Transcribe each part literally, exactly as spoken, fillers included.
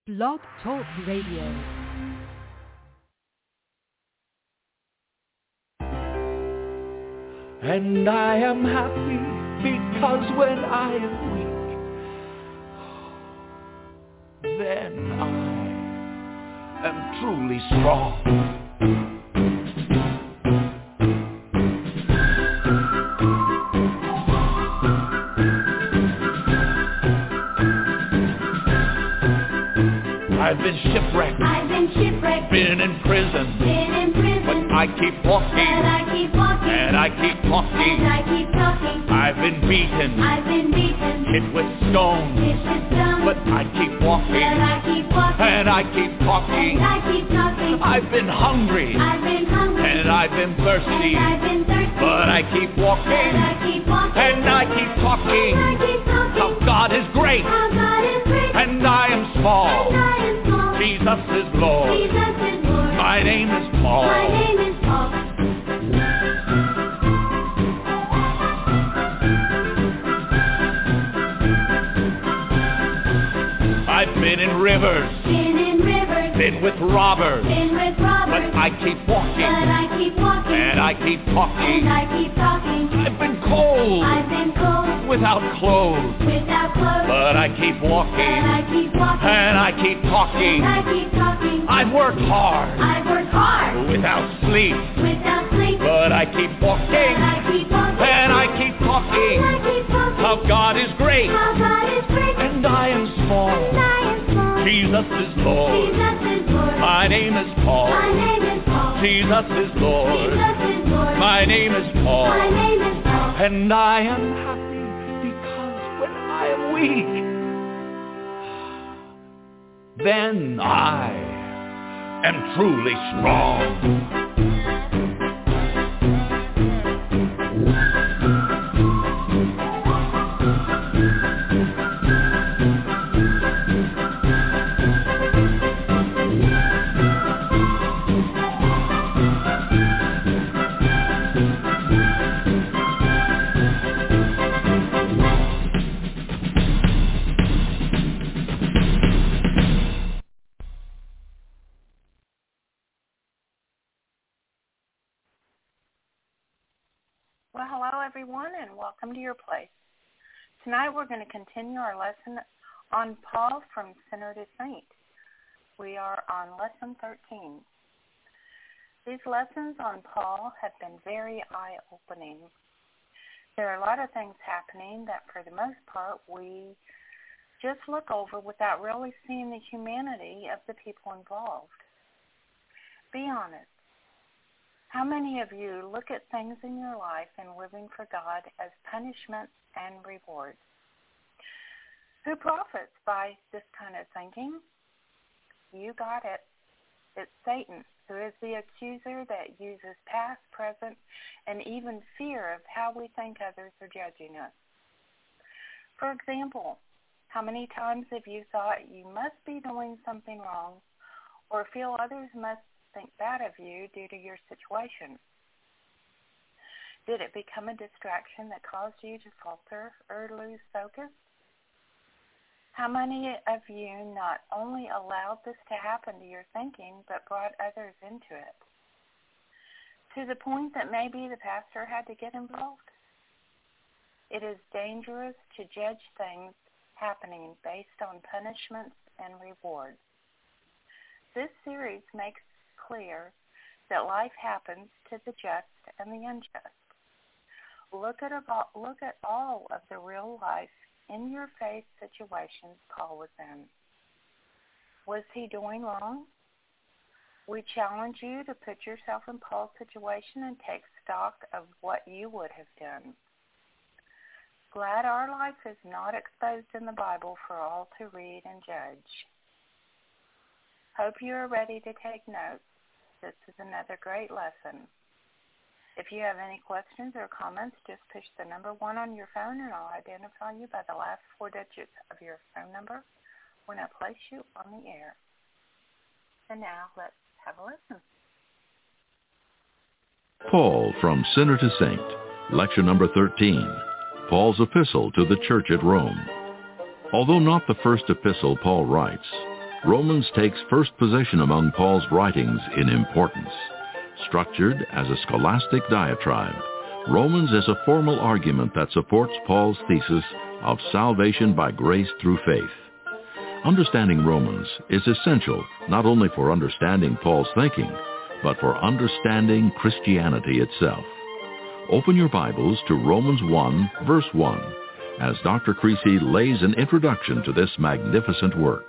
Blog Talk Radio. And I am happy because when I am weak, then I am truly strong. I've been shipwrecked. I've been shipwrecked. Been in prison. Been in prison. But I keep walking. And I keep walking. And I keep talking. And I keep talking. I've been beaten. I've been beaten. Hit with stones. Hit with stones. But I keep walking. And I keep walking. And I keep talking. And I keep talking. I've been hungry. I've been hungry. And I've been thirsty. And I've been thirsty. But I keep walking. And I keep walking. And I keep talking. And I keep talking. How God is great. How God is great. And I am small. And I am small. Jesus is Lord. Jesus is Lord. My name is Paul. My name is Paul. I've been in rivers. Been in rivers. Been with robbers. Been with robbers. But I keep walking. But I keep walking. And I keep talking. And I keep talking. I've been cold. I've been cold. Without clothes. Without clothes. But I keep walking. And I keep walking. And I keep talking. And I keep talking. I've worked hard. I've worked hard. Without sleep. Without sleep. But I keep walking. And I keep walking. And I keep talking. And I keep talking. How God is great. How God is great. And I am small. And I am small. Jesus is Lord. Jesus is Lord. My name is Paul. My name is Paul. Jesus is Lord. Jesus is Lord. My name is Paul. My name is Paul. And I am happy because when I am weak, then I am truly strong. Well, hello, everyone, and welcome to your place. Tonight we're going to continue our lesson on Paul from Sinner to Saint. We are on Lesson thirteen. These lessons on Paul have been very eye-opening. There are a lot of things happening that, for the most part, we just look over without really seeing the humanity of the people involved. Be honest. How many of you look at things in your life and living for God as punishment and reward? Who profits by this kind of thinking? You got it. It's Satan, who is the accuser that uses past, present, and even fear of how we think others are judging us. For example, how many times have you thought you must be doing something wrong or feel others must think bad of you due to your situation? Did it become a distraction that caused you to falter or lose focus? How many of you not only allowed this to happen to your thinking, but brought others into it, to the point that maybe the pastor had to get involved? It is dangerous to judge things happening based on punishments and rewards. This series makes clear that life happens to the just and the unjust. Look at about, look at all of the real life in-your-face situations Paul was in. Was he doing wrong? We challenge you to put yourself in Paul's situation and take stock of what you would have done. Glad our life is not exposed in the Bible for all to read and judge. Hope you are ready to take notes. This is another great lesson. If you have any questions or comments, just push the number one on your phone and I'll identify you by the last four digits of your phone number when I place you on the air. And now let's have a listen. Paul from Sinner to Saint, lecture number thirteen, Paul's epistle to the church at Rome. Although not the first epistle Paul writes, Romans takes first position among Paul's writings in importance. Structured as a scholastic diatribe, Romans is a formal argument that supports Paul's thesis of salvation by grace through faith. Understanding Romans is essential not only for understanding Paul's thinking, but for understanding Christianity itself. Open your Bibles to Romans one, verse one, as Doctor Creasy lays an introduction to this magnificent work.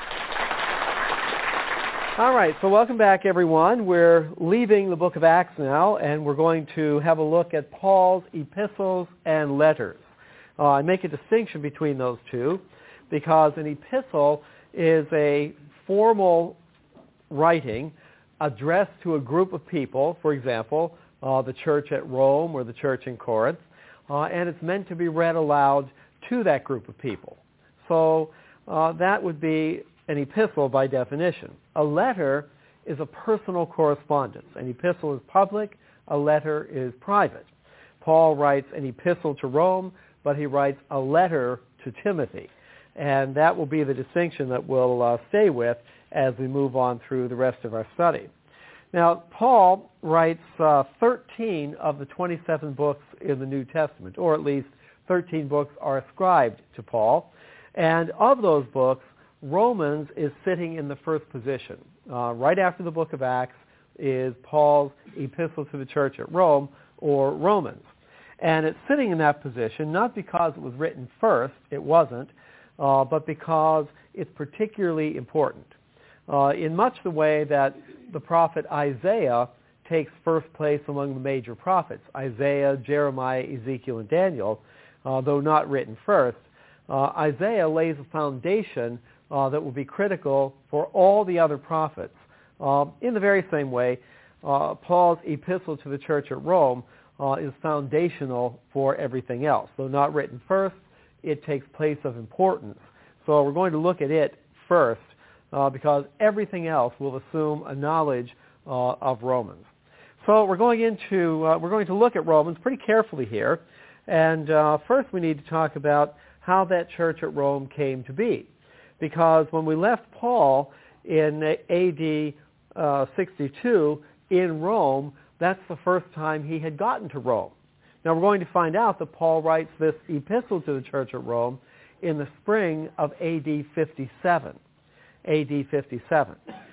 All right, so welcome back, everyone. We're leaving the book of Acts now, and we're going to have a look at Paul's epistles and letters. Uh, I make a distinction between those two because an epistle is a formal writing addressed to a group of people, for example, uh, the church at Rome or the church in Corinth, uh, and it's meant to be read aloud to that group of people. So uh, that would be an epistle by definition. A letter is a personal correspondence. An epistle is public, a letter is private. Paul writes an epistle to Rome, but he writes a letter to Timothy. And that will be the distinction that we'll uh, stay with as we move on through the rest of our study. Now, Paul writes uh, thirteen of the twenty-seven books in the New Testament, or at least thirteen books are ascribed to Paul. And of those books, Romans is sitting in the first position. Uh, right after the book of Acts is Paul's epistle to the church at Rome, or Romans. And it's sitting in that position not because it was written first, it wasn't, uh, but because it's particularly important. Uh, in much the way that the prophet Isaiah takes first place among the major prophets, Isaiah, Jeremiah, Ezekiel, and Daniel, uh, though not written first, uh, Isaiah lays a foundation Uh, that will be critical for all the other prophets. Uh, in the very same way, uh, Paul's epistle to the church at Rome uh, is foundational for everything else. Though not written first, it takes place of importance. So we're going to look at it first uh, because everything else will assume a knowledge uh, of Romans. So we're going into uh, we're going to look at Romans pretty carefully here, and uh, first we need to talk about how that church at Rome came to be. Because when we left Paul in A D uh, sixty-two in Rome, that's the first time he had gotten to Rome. Now we're going to find out that Paul writes this epistle to the church at Rome in the spring of A D fifty-seven. A D fifty-seven.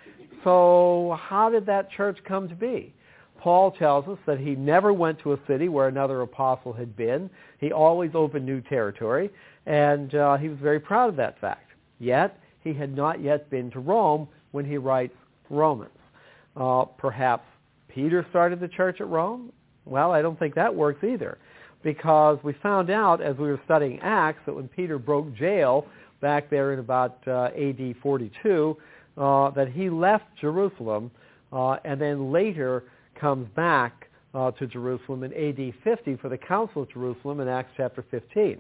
So how did that church come to be? Paul tells us that he never went to a city where another apostle had been. He always opened new territory, and uh, he was very proud of that fact. Yet, he had not yet been to Rome when he writes Romans. Uh, perhaps Peter started the church at Rome? Well, I don't think that works either, because we found out as we were studying Acts that when Peter broke jail back there in about uh, A D forty-two, uh, that he left Jerusalem uh, and then later comes back uh, to Jerusalem in A D fifty for the Council of Jerusalem in Acts chapter fifteen.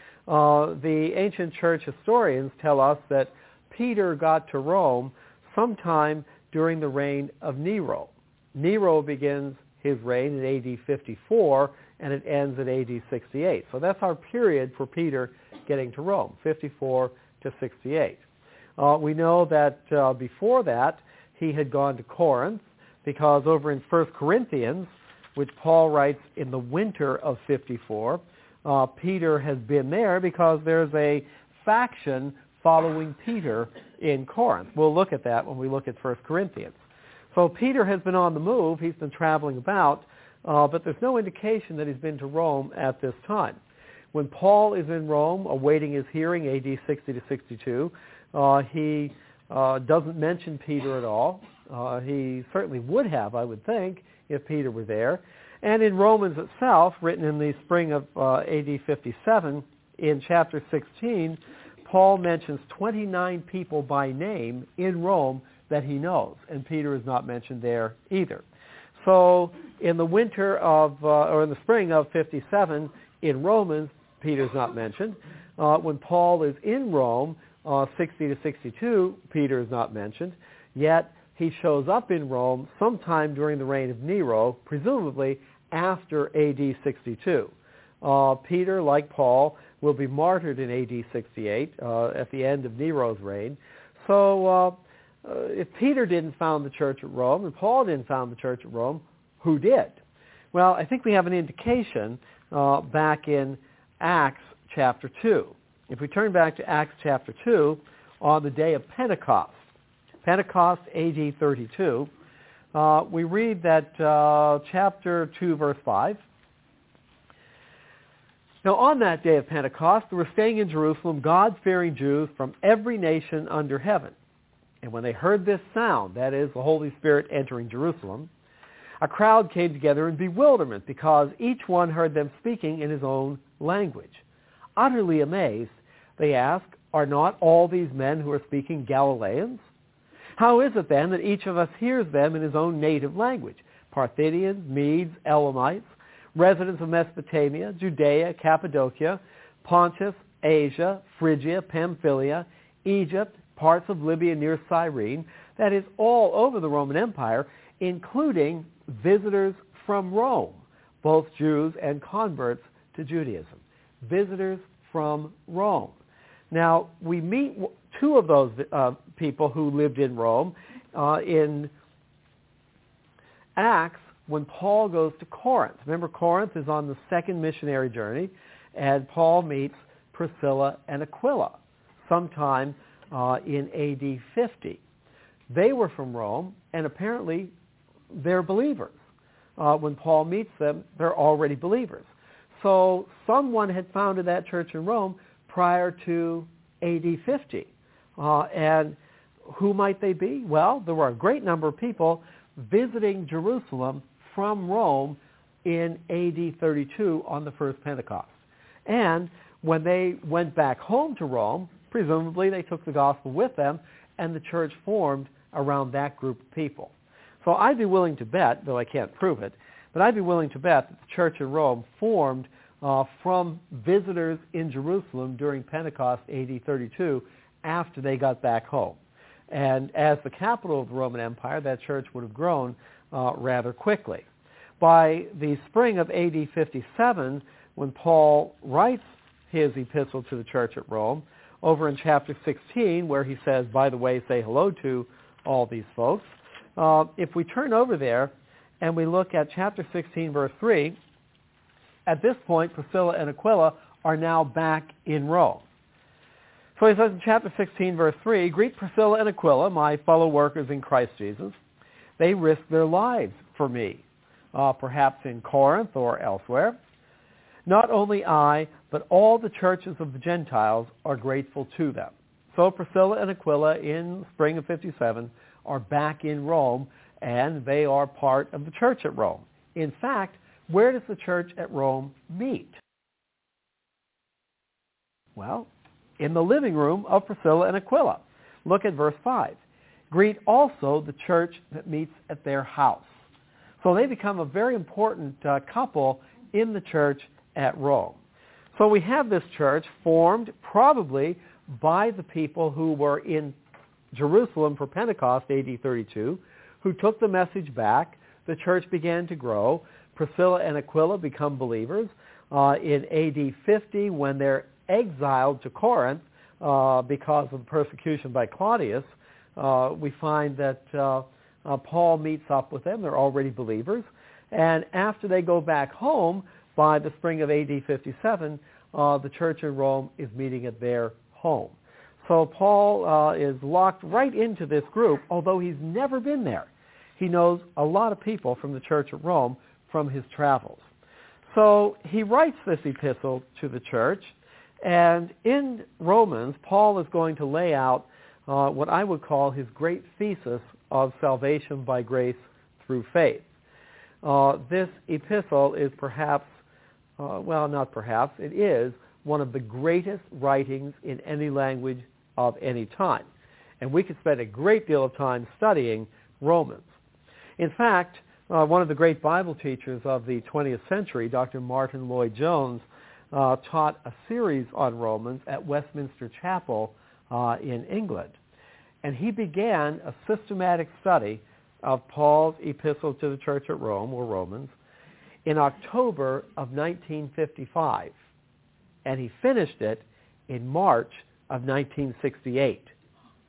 Uh, the ancient church historians tell us that Peter got to Rome sometime during the reign of Nero. Nero begins his reign in A D fifty-four, and it ends at A D sixty-eight. So that's our period for Peter getting to Rome, fifty-four to sixty-eight. Uh, we know that uh, before that, he had gone to Corinth, because over in First Corinthians, which Paul writes in the winter of fifty-four, Uh, Peter has been there because there's a faction following Peter in Corinth. We'll look at that when we look at First Corinthians. So Peter has been on the move. He's been traveling about, uh, but there's no indication that he's been to Rome at this time. When Paul is in Rome awaiting his hearing, A D sixty to sixty-two, uh, he uh, doesn't mention Peter at all. Uh, he certainly would have, I would think, if Peter were there. And in Romans itself, written in the spring of uh, A D fifty-seven, in chapter sixteen, Paul mentions twenty-nine people by name in Rome that he knows, and Peter is not mentioned there either. So in the winter of, uh, or in the spring of fifty-seven, in Romans, Peter's not mentioned. Uh, when Paul is in Rome, uh, sixty to sixty-two, Peter is not mentioned. Yet he shows up in Rome sometime during the reign of Nero, presumably after A D sixty-two. Uh, Peter, like Paul, will be martyred in A D sixty-eight uh, at the end of Nero's reign. So uh, uh, if Peter didn't found the church at Rome and Paul didn't found the church at Rome, who did? Well, I think we have an indication uh, back in Acts chapter two. If we turn back to Acts chapter two, on the day of Pentecost, Pentecost A D thirty-two, uh, we read that uh, chapter two, verse five. Now on that day of Pentecost, there were staying in Jerusalem God-fearing Jews from every nation under heaven. And when they heard this sound, that is, the Holy Spirit entering Jerusalem, a crowd came together in bewilderment because each one heard them speaking in his own language. Utterly amazed, they asked, "Are not all these men who are speaking Galileans? How is it then that each of us hears them in his own native language? Parthians, Medes, Elamites, residents of Mesopotamia, Judea, Cappadocia, Pontus, Asia, Phrygia, Pamphylia, Egypt, parts of Libya near Cyrene, that is, all over the Roman Empire, including visitors from Rome, both Jews and converts to Judaism. Visitors from Rome." Now, we meet two of those uh, people who lived in Rome uh, in Acts when Paul goes to Corinth. Remember, Corinth is on the second missionary journey, and Paul meets Priscilla and Aquila sometime uh, in A D fifty. They were from Rome, and apparently they're believers. Uh, when Paul meets them, they're already believers. So someone had founded that church in Rome prior to A D fifty. Uh, and who might they be? Well, there were a great number of people visiting Jerusalem from Rome in A D thirty-two on the first Pentecost. And when they went back home to Rome, presumably they took the gospel with them, and the church formed around that group of people. So I'd be willing to bet, though I can't prove it, but I'd be willing to bet that the church in Rome formed uh, from visitors in Jerusalem during Pentecost A D thirty-two after they got back home. And as the capital of the Roman Empire, that church would have grown uh, rather quickly. By the spring of A D fifty-seven, when Paul writes his epistle to the church at Rome, over in chapter sixteen, where he says, "By the way, say hello to all these folks," uh, if we turn over there and we look at chapter sixteen, verse three, at this point, Priscilla and Aquila are now back in Rome. So he says in chapter sixteen, verse three, "Greet Priscilla and Aquila, my fellow workers in Christ Jesus. They risked their lives for me, uh, perhaps in Corinth or elsewhere. Not only I, but all the churches of the Gentiles are grateful to them." So Priscilla and Aquila in the spring of fifty-seven are back in Rome, and they are part of the church at Rome. In fact, where does the church at Rome meet? Well, in the living room of Priscilla and Aquila. Look at verse five. "Greet also the church that meets at their house." So they become a very important uh, couple in the church at Rome. So we have this church formed probably by the people who were in Jerusalem for Pentecost A D thirty-two, who took the message back. The church began to grow. Priscilla and Aquila become believers. Uh, in A D fifty, when they're exiled to Corinth uh, because of the persecution by Claudius, uh, we find that uh, uh, Paul meets up with them. They're already believers. And after they go back home, by the spring of A D fifty-seven, uh, the church in Rome is meeting at their home. So Paul uh, is locked right into this group, although he's never been there. He knows a lot of people from the church at Rome from his travels. So he writes this epistle to the church, and in Romans, Paul is going to lay out uh, what I would call his great thesis of salvation by grace through faith. Uh, this epistle is perhaps, uh, well, not perhaps, it is one of the greatest writings in any language of any time. And we could spend a great deal of time studying Romans. In fact, uh, one of the great Bible teachers of the twentieth century, Doctor Martin Lloyd-Jones, uh, taught a series on Romans at Westminster Chapel uh, in England. And he began a systematic study of Paul's epistle to the church at Rome, or Romans, in October of nineteen fifty-five. And he finished it in March of nineteen sixty-eight.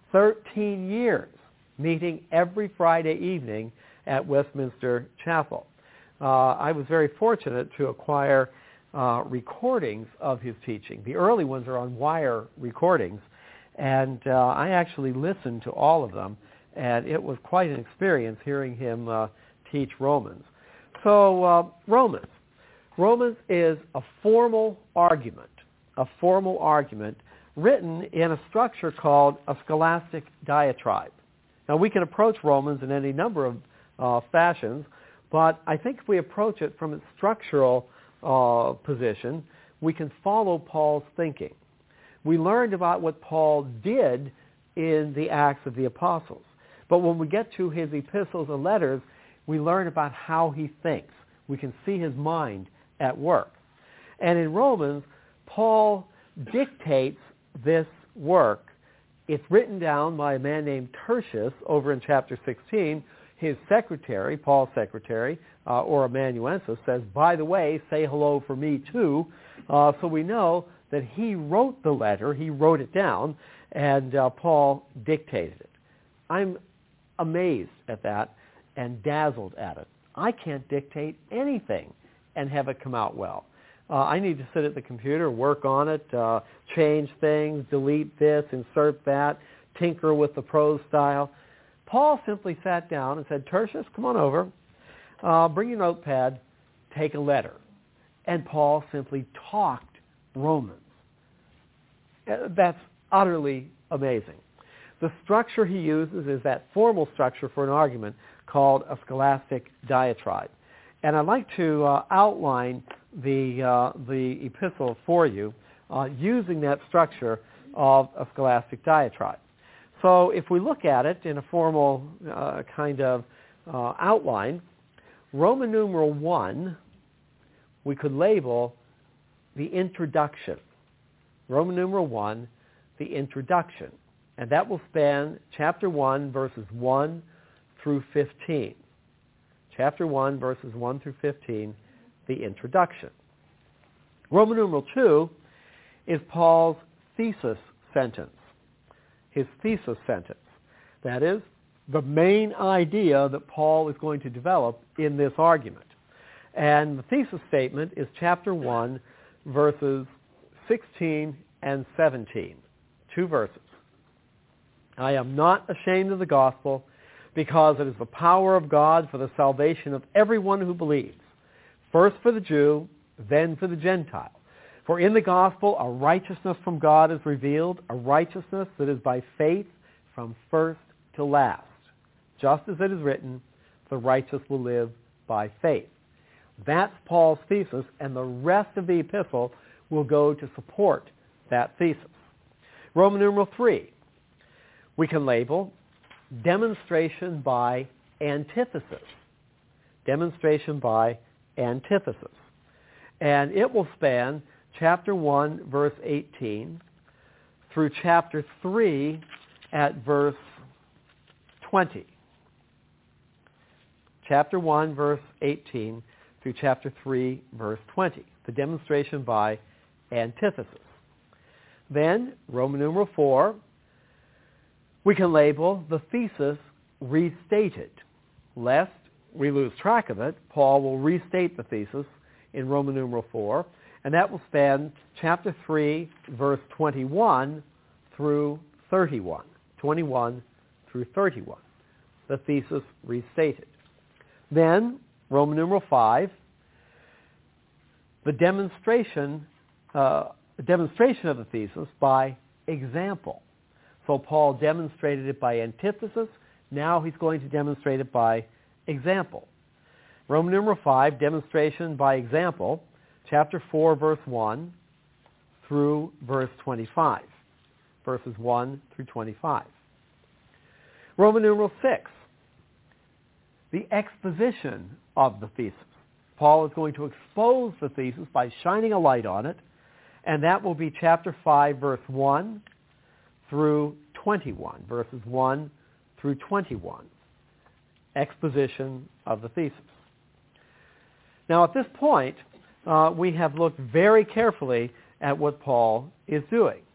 thirteen years, meeting every Friday evening at Westminster Chapel. Uh, I was very fortunate to acquire uh, recordings of his teaching. The early ones are on wire recordings, and uh, I actually listened to all of them, and it was quite an experience hearing him uh, teach Romans. So uh, Romans. Romans is a formal argument, a formal argument written in a structure called a scholastic diatribe. Now, we can approach Romans in any number of uh, fashions, but I think if we approach it from its structural uh, position, we can follow Paul's thinking. We learned about what Paul did in the Acts of the Apostles, but when we get to his epistles and letters, we learn about how he thinks. We can see his mind at work. And in Romans, Paul dictates this work. It's written down by a man named Tertius over in chapter sixteen. His secretary, Paul's secretary, uh, or amanuensis, says, by the way, say hello for me too. Uh, so we know that he wrote the letter, he wrote it down, and uh, Paul dictated it. I'm amazed at that and dazzled at it. I can't dictate anything and have it come out well. Uh, I need to sit at the computer, work on it, uh, change things, delete this, insert that, tinker with the prose style. Paul simply sat down and said, Tertius, come on over, uh, bring your notepad, take a letter. And Paul simply talked Romans. Uh, that's utterly amazing. The structure he uses is that formal structure for an argument called a scholastic diatribe. And I'd like to uh, outline the, uh, the epistle for you uh, using that structure of a scholastic diatribe. So if we look at it in a formal uh, kind of uh, outline, Roman numeral one, we could label the introduction. Roman numeral one, the introduction. And that will span chapter one, verses one through fifteen. Chapter one, verses one through fifteen, the introduction. Roman numeral two is Paul's thesis sentence. His thesis sentence. That is, the main idea that Paul is going to develop in this argument. And the thesis statement is chapter one, verses sixteen and seventeen. Two verses. I am not ashamed of the gospel, because it is the power of God for the salvation of everyone who believes, first for the Jew, then for the Gentile. For in the gospel a righteousness from God is revealed, a righteousness that is by faith from first to last. Just as it is written, the righteous will live by faith. That's Paul's thesis, and the rest of the epistle will go to support that thesis. Roman numeral three, we can label demonstration by antithesis. Demonstration by antithesis. And it will span chapter one, verse eighteen, through chapter three at verse twenty. Chapter one, verse eighteen, through chapter three, verse twenty. The demonstration by antithesis. Then, Roman numeral four, we can label the thesis restated. Lest we lose track of it, Paul will restate the thesis in Roman numeral four, and that will span chapter three, verse twenty-one through thirty-one. twenty-one through thirty-one. The thesis restated. Then, Roman numeral five, the demonstration, uh, demonstration of the thesis by example. So Paul demonstrated it by antithesis. Now he's going to demonstrate it by example. Roman numeral five, demonstration by example, chapter four, verse one through verse twenty-five. Verses one through twenty-five. Roman numeral six, the exposition of the thesis. Paul is going to expose the thesis by shining a light on it, and that will be chapter five, verse one through twenty-one, verses one through twenty-one. Exposition of the thesis. Now at this point, uh, we have looked very carefully at what Paul is doing.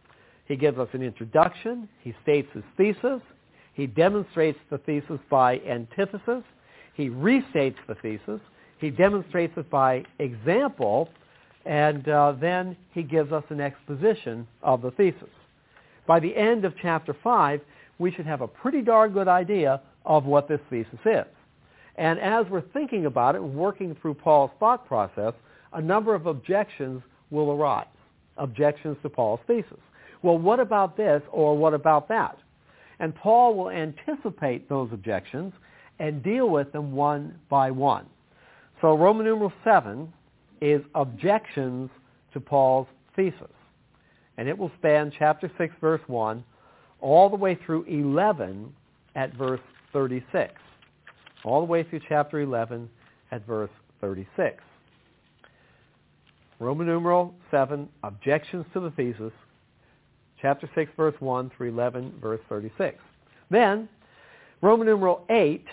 He gives us an introduction. He states his thesis. He demonstrates the thesis by antithesis. He restates the thesis. He demonstrates it by example. And uh, then he gives us an exposition of the thesis. By the end of chapter five, we should have a pretty darn good idea of what this thesis is. And as we're thinking about it and working through Paul's thought process, a number of objections will arise. Objections to Paul's thesis. Well, what about this or what about that? And Paul will anticipate those objections and deal with them one by one. So Roman numeral seven is objections to Paul's thesis. And it will span chapter six, verse one, all the way through eleven at verse thirty-six. All the way through chapter eleven at verse thirty-six. Roman numeral seven, objections to the thesis, chapter six, verse one through eleven, verse thirty-six. Then, Roman numeral eight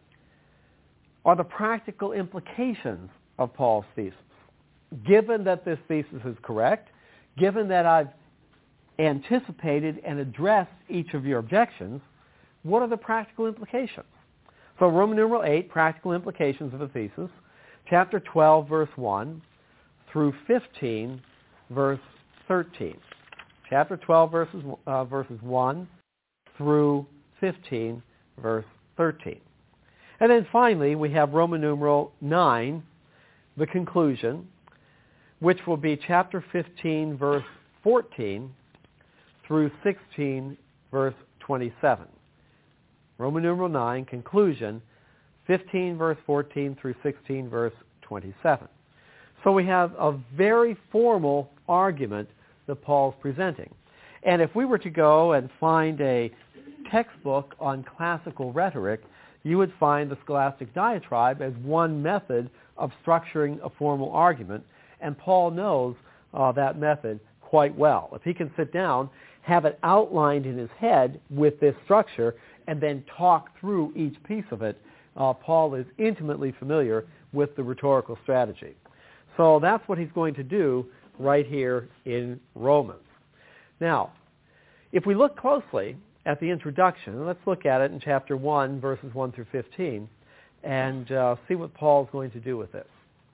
are the practical implications of Paul's thesis. Given that this thesis is correct, given that I've anticipated and addressed each of your objections, what are the practical implications? So Roman numeral eight, practical implications of a thesis, chapter twelve, verse one, through fifteen, verse thirteen. Chapter twelve, verses, uh, verses one through fifteen, verse thirteen. And then finally, we have Roman numeral nine, the conclusion, which will be chapter fifteen, verse fourteen, through sixteen, verse twenty-seven. Roman numeral nine, conclusion, fifteen, verse fourteen, through sixteen, verse twenty-seven. So we have a very formal argument that Paul's presenting. And if we were to go and find a textbook on classical rhetoric, you would find the scholastic diatribe as one method of structuring a formal argument, and Paul knows uh, that method quite well. If he can sit down, have it outlined in his head with this structure, and then talk through each piece of it, uh, Paul is intimately familiar with the rhetorical strategy. So that's what he's going to do right here in Romans. Now, if we look closely at the introduction, let's look at it in chapter one, verses one through fifteen, and uh, see what Paul's going to do with this.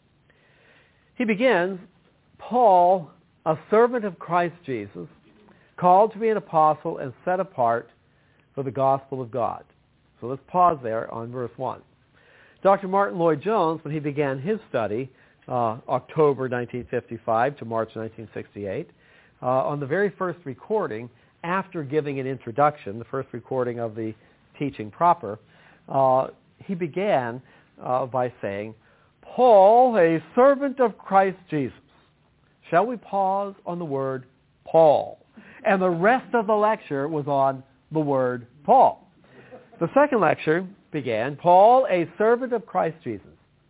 He begins, Paul, a servant of Christ Jesus, called to be an apostle and set apart for the gospel of God. So let's pause there on verse one. Doctor Martin Lloyd-Jones, when he began his study, uh, October nineteen fifty-five to March nineteen sixty-eight, uh, on the very first recording, after giving an introduction, the first recording of the teaching proper, uh, he began uh, by saying, Paul, a servant of Christ Jesus. Shall we pause on the word Paul? And the rest of the lecture was on the word Paul. The second lecture began, Paul, a servant of Christ Jesus.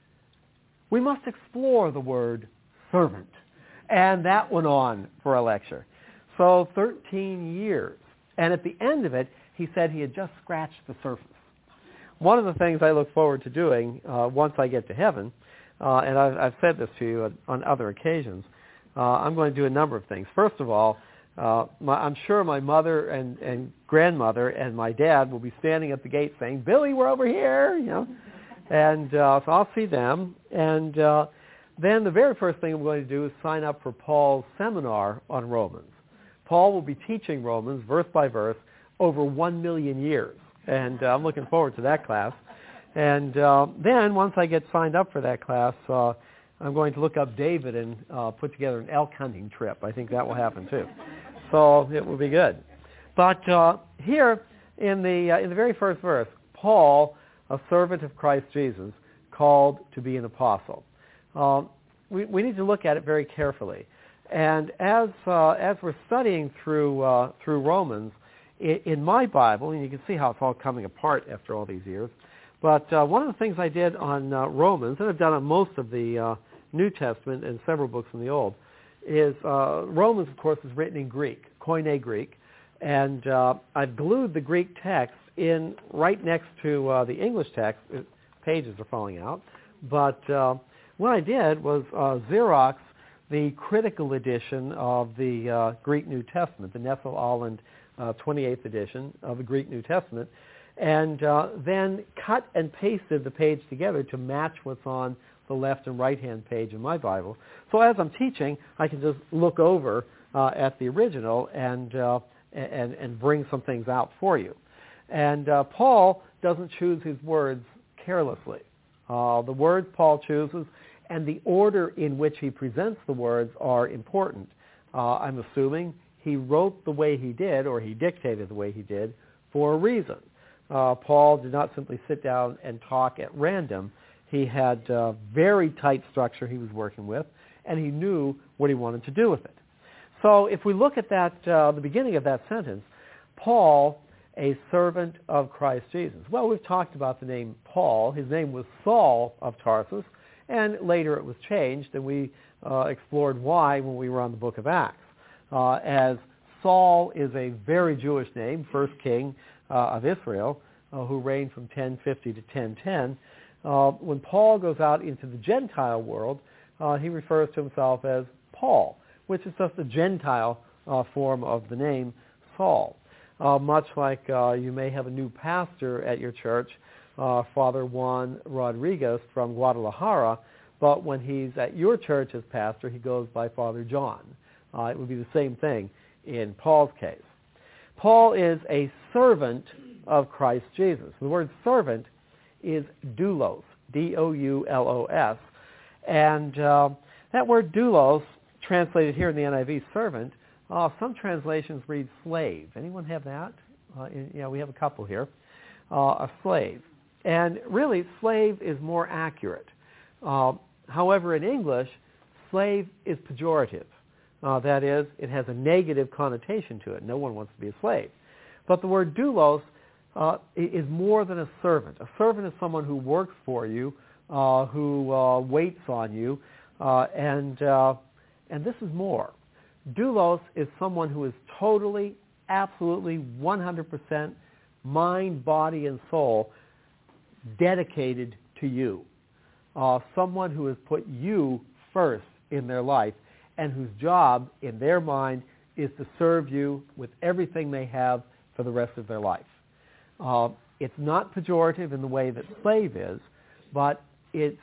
We must explore the word servant. And that went on for a lecture. So thirteen years. And at the end of it, he said he had just scratched the surface. One of the things I look forward to doing uh, once I get to heaven, uh, and I've, I've said this to you on, on other occasions, uh, I'm going to do a number of things. First of all, uh, my, I'm sure my mother and, and grandmother and my dad will be standing at the gate saying, Billy, we're over here, you know. And uh, so I'll see them. And uh, then the very first thing I'm going to do is sign up for Paul's seminar on Romans. Paul will be teaching Romans verse by verse over one million years. And uh, I'm looking forward to that class. And uh, then once I get signed up for that class, uh, I'm going to look up David and uh, put together an elk hunting trip. I think that will happen too. So it will be good. But uh, here in the uh, in the very first verse, Paul, a servant of Christ Jesus, called to be an apostle. Uh, we, we need to look at it very carefully. And as uh, as we're studying through uh, through Romans, in, in my Bible, and you can see how it's all coming apart after all these years, but uh, one of the things I did on uh, Romans, and I've done on most of the uh, New Testament and several books in the Old, is uh, Romans, of course, is written in Greek, Koine Greek, and uh, I've glued the Greek text in right next to uh, the English text. Pages are falling out, but uh, what I did was uh, Xerox the critical edition of the uh, Greek New Testament, the Nestle-Aland uh, twenty-eighth edition of the Greek New Testament, and uh, then cut and pasted the page together to match what's on the left and right-hand page in my Bible. So as I'm teaching, I can just look over uh, at the original and, uh, and, and bring some things out for you. And uh, Paul doesn't choose his words carelessly. Uh, the words Paul chooses and the order in which he presents the words are important. Uh, I'm assuming he wrote the way he did, or he dictated the way he did, for a reason. Uh, Paul did not simply sit down and talk at random. He had a very tight structure he was working with, and he knew what he wanted to do with it. So if we look at that, uh, the beginning of that sentence, Paul, a servant of Christ Jesus. Well, we've talked about the name Paul. His name was Saul of Tarsus, and later it was changed, and we uh, explored why when we were on the book of Acts. Uh, as Saul is a very Jewish name, first king uh, of Israel, uh, who reigned from ten fifty to ten ten. Uh, when Paul goes out into the Gentile world, uh, he refers to himself as Paul, which is just a Gentile uh, form of the name Saul. Uh, much like uh, you may have a new pastor at your church, uh, Father Juan Rodriguez from Guadalajara, but when he's at your church as pastor, he goes by Father John. Uh, it would be the same thing in Paul's case. Paul is a servant of Christ Jesus. The word servant is doulos, D O U L O S. And uh, that word doulos, translated here in the N I V, servant, uh, some translations read slave. Anyone have that? Uh, in, yeah, we have a couple here. Uh, a slave. And really, slave is more accurate. Uh, however, in English, slave is pejorative. Uh, that is, it has a negative connotation to it. No one wants to be a slave. But the word doulos uh, is more than a servant. A servant is someone who works for you, uh, who uh, waits on you, uh, and uh, and this is more. Doulos is someone who is totally, absolutely, one hundred percent mind, body, and soul dedicated to you. Uh, someone who has put you first in their life and whose job, in their mind, is to serve you with everything they have for the rest of their life. Uh, it's not pejorative in the way that slave is, but it's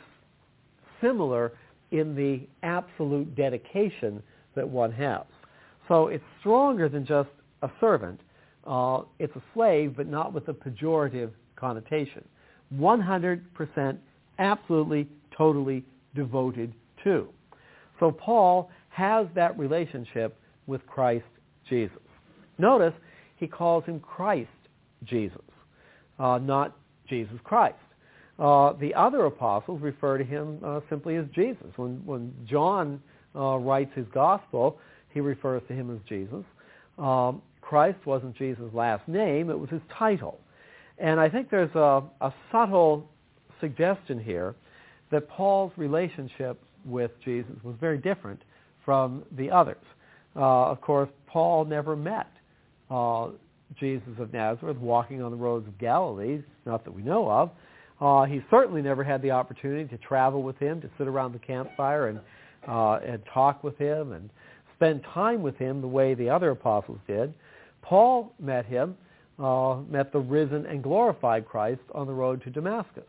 similar in the absolute dedication that one has. So it's stronger than just a servant. Uh, it's a slave, but not with a pejorative connotation. one hundred percent absolutely, totally devoted to. So Paul has that relationship with Christ Jesus. Notice he calls him Christ Jesus, uh, not Jesus Christ. Uh, the other apostles refer to him uh, simply as Jesus. When, when John uh, writes his gospel, he refers to him as Jesus. Um, Christ wasn't Jesus' last name, it was his title. And I think there's a, a subtle suggestion here that Paul's relationship with Jesus was very different from the others. Uh, of course, Paul never met uh, Jesus of Nazareth walking on the roads of Galilee, not that we know of. Uh, he certainly never had the opportunity to travel with him, to sit around the campfire and, uh, and talk with him and spend time with him the way the other apostles did. Paul met him, uh, met the risen and glorified Christ on the road to Damascus.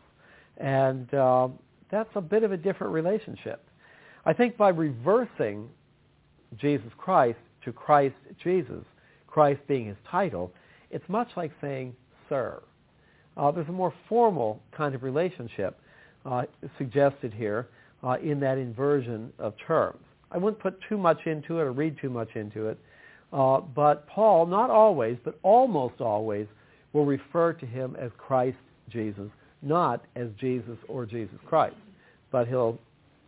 And uh, that's a bit of a different relationship. I think by reversing Jesus Christ to Christ Jesus, Christ being his title, it's much like saying sir. Uh, there's a more formal kind of relationship uh, suggested here uh, in that inversion of terms. I wouldn't put too much into it or read too much into it, uh, but Paul, not always, but almost always, will refer to him as Christ Jesus, not as Jesus or Jesus Christ. But he'll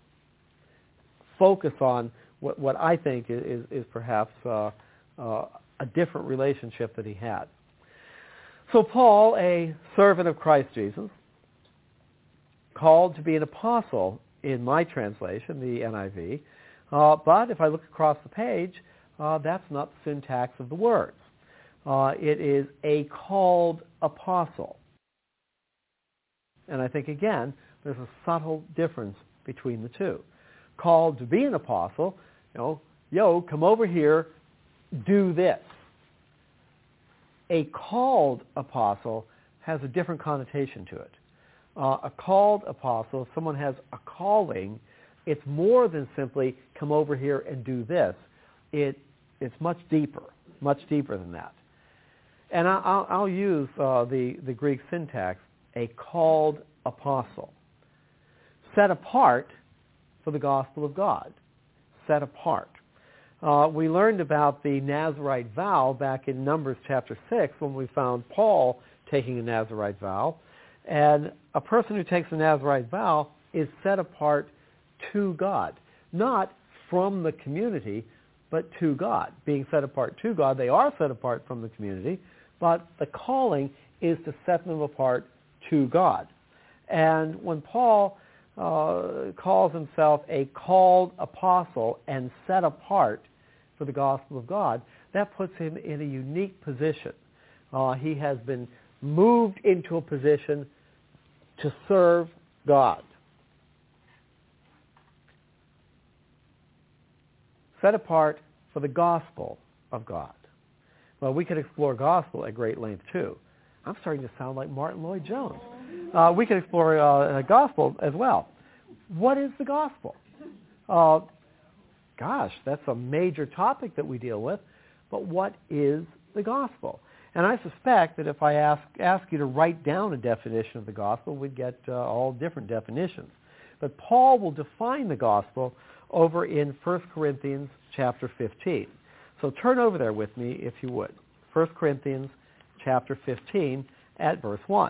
focus on what, what I think is, is perhaps uh, uh, a different relationship that he had. So Paul, a servant of Christ Jesus, called to be an apostle in my translation, the N I V, uh, but if I look across the page, uh, that's not the syntax of the words. Uh, it is a called apostle. And I think, again, there's a subtle difference between the two. called to be an apostle, you know, yo, come over here, do this. A called apostle has a different connotation to it. Uh, a called apostle, if someone has a calling, it's more than simply come over here and do this. It, it's much deeper, much deeper than that. And I, I'll, I'll use uh, the, the Greek syntax, a called apostle. Set apart for the gospel of God. Set apart. Uh, we learned about the Nazirite vow back in Numbers chapter six when we found Paul taking a Nazirite vow. And a person who takes a Nazirite vow is set apart to God. Not from the community, but to God. Being set apart to God, they are set apart from the community, but the calling is to set them apart to God. And when Paul uh, calls himself a called apostle and set apart for the gospel of God, that puts him in a unique position. Uh, he has been moved into a position to serve God. Set apart for the gospel of God. Well, we could explore gospel at great length too. I'm starting to sound like Martin Lloyd-Jones. Uh, we could explore uh, gospel as well. What is the gospel? Uh, gosh, that's a major topic that we deal with. But what is the gospel? And I suspect that if I ask, ask you to write down a definition of the gospel, we'd get uh, all different definitions. But Paul will define the gospel over in First Corinthians chapter fifteen. So turn over there with me, if you would. First Corinthians chapter fifteen at verse one.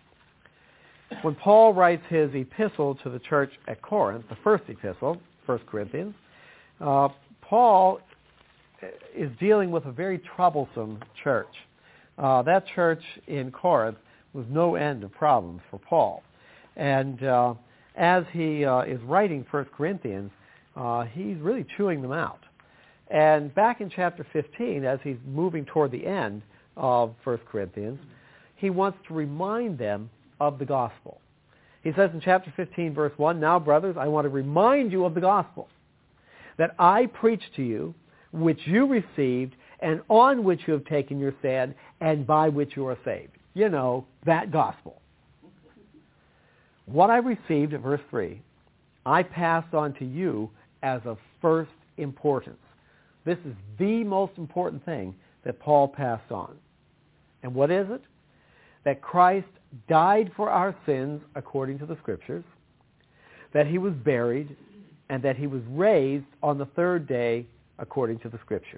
When Paul writes his epistle to the church at Corinth, the first epistle, First Corinthians, uh, Paul is dealing with a very troublesome church. Uh, that church in Corinth was no end of problems for Paul. And uh, as he uh, is writing First Corinthians, uh, he's really chewing them out. And back in chapter fifteen, as he's moving toward the end of First Corinthians, he wants to remind them of the gospel. He says in chapter fifteen, verse one, "Now, brothers, I want to remind you of the gospel that I preached to you, which you received, and on which you have taken your stand, and by which you are saved." You know, that gospel. "What I received," at verse three, "I passed on to you as of first importance." This is the most important thing that Paul passed on. And what is it? That Christ died for our sins according to the Scriptures, that he was buried, and that he was raised on the third day according to the Scriptures.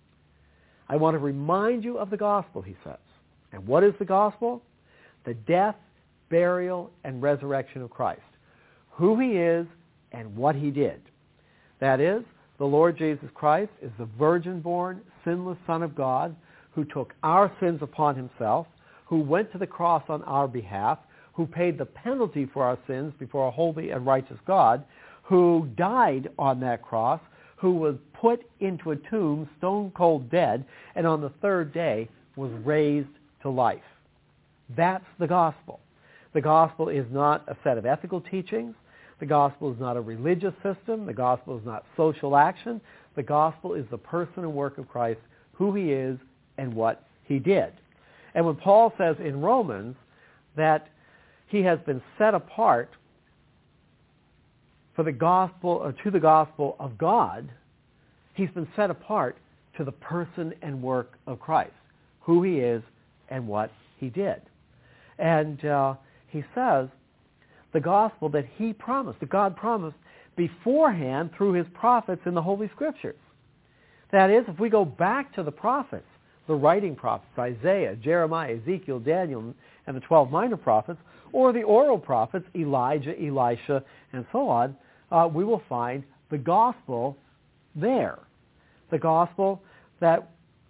I want to remind you of the gospel, he says. And what is the gospel? The death, burial, and resurrection of Christ. Who he is and what he did. That is, the Lord Jesus Christ is the virgin-born, sinless Son of God who took our sins upon himself, who went to the cross on our behalf, who paid the penalty for our sins before a holy and righteous God, who died on that cross, who was put into a tomb, stone-cold dead, and on the third day was raised to life. That's the gospel. The gospel is not a set of ethical teachings. The gospel is not a religious system. The gospel is not social action. The gospel is the person and work of Christ, who he is and what he did. And when Paul says in Romans that he has been set apart for the gospel, or to the gospel of God, he's been set apart to the person and work of Christ, who he is and what he did. And uh, he says the gospel that he promised, that God promised beforehand through his prophets in the Holy Scriptures. That is, if we go back to the prophets, the writing prophets, Isaiah, Jeremiah, Ezekiel, Daniel, and the twelve minor prophets, or the oral prophets, Elijah, Elisha, and so on, uh, we will find the gospel there. The gospel that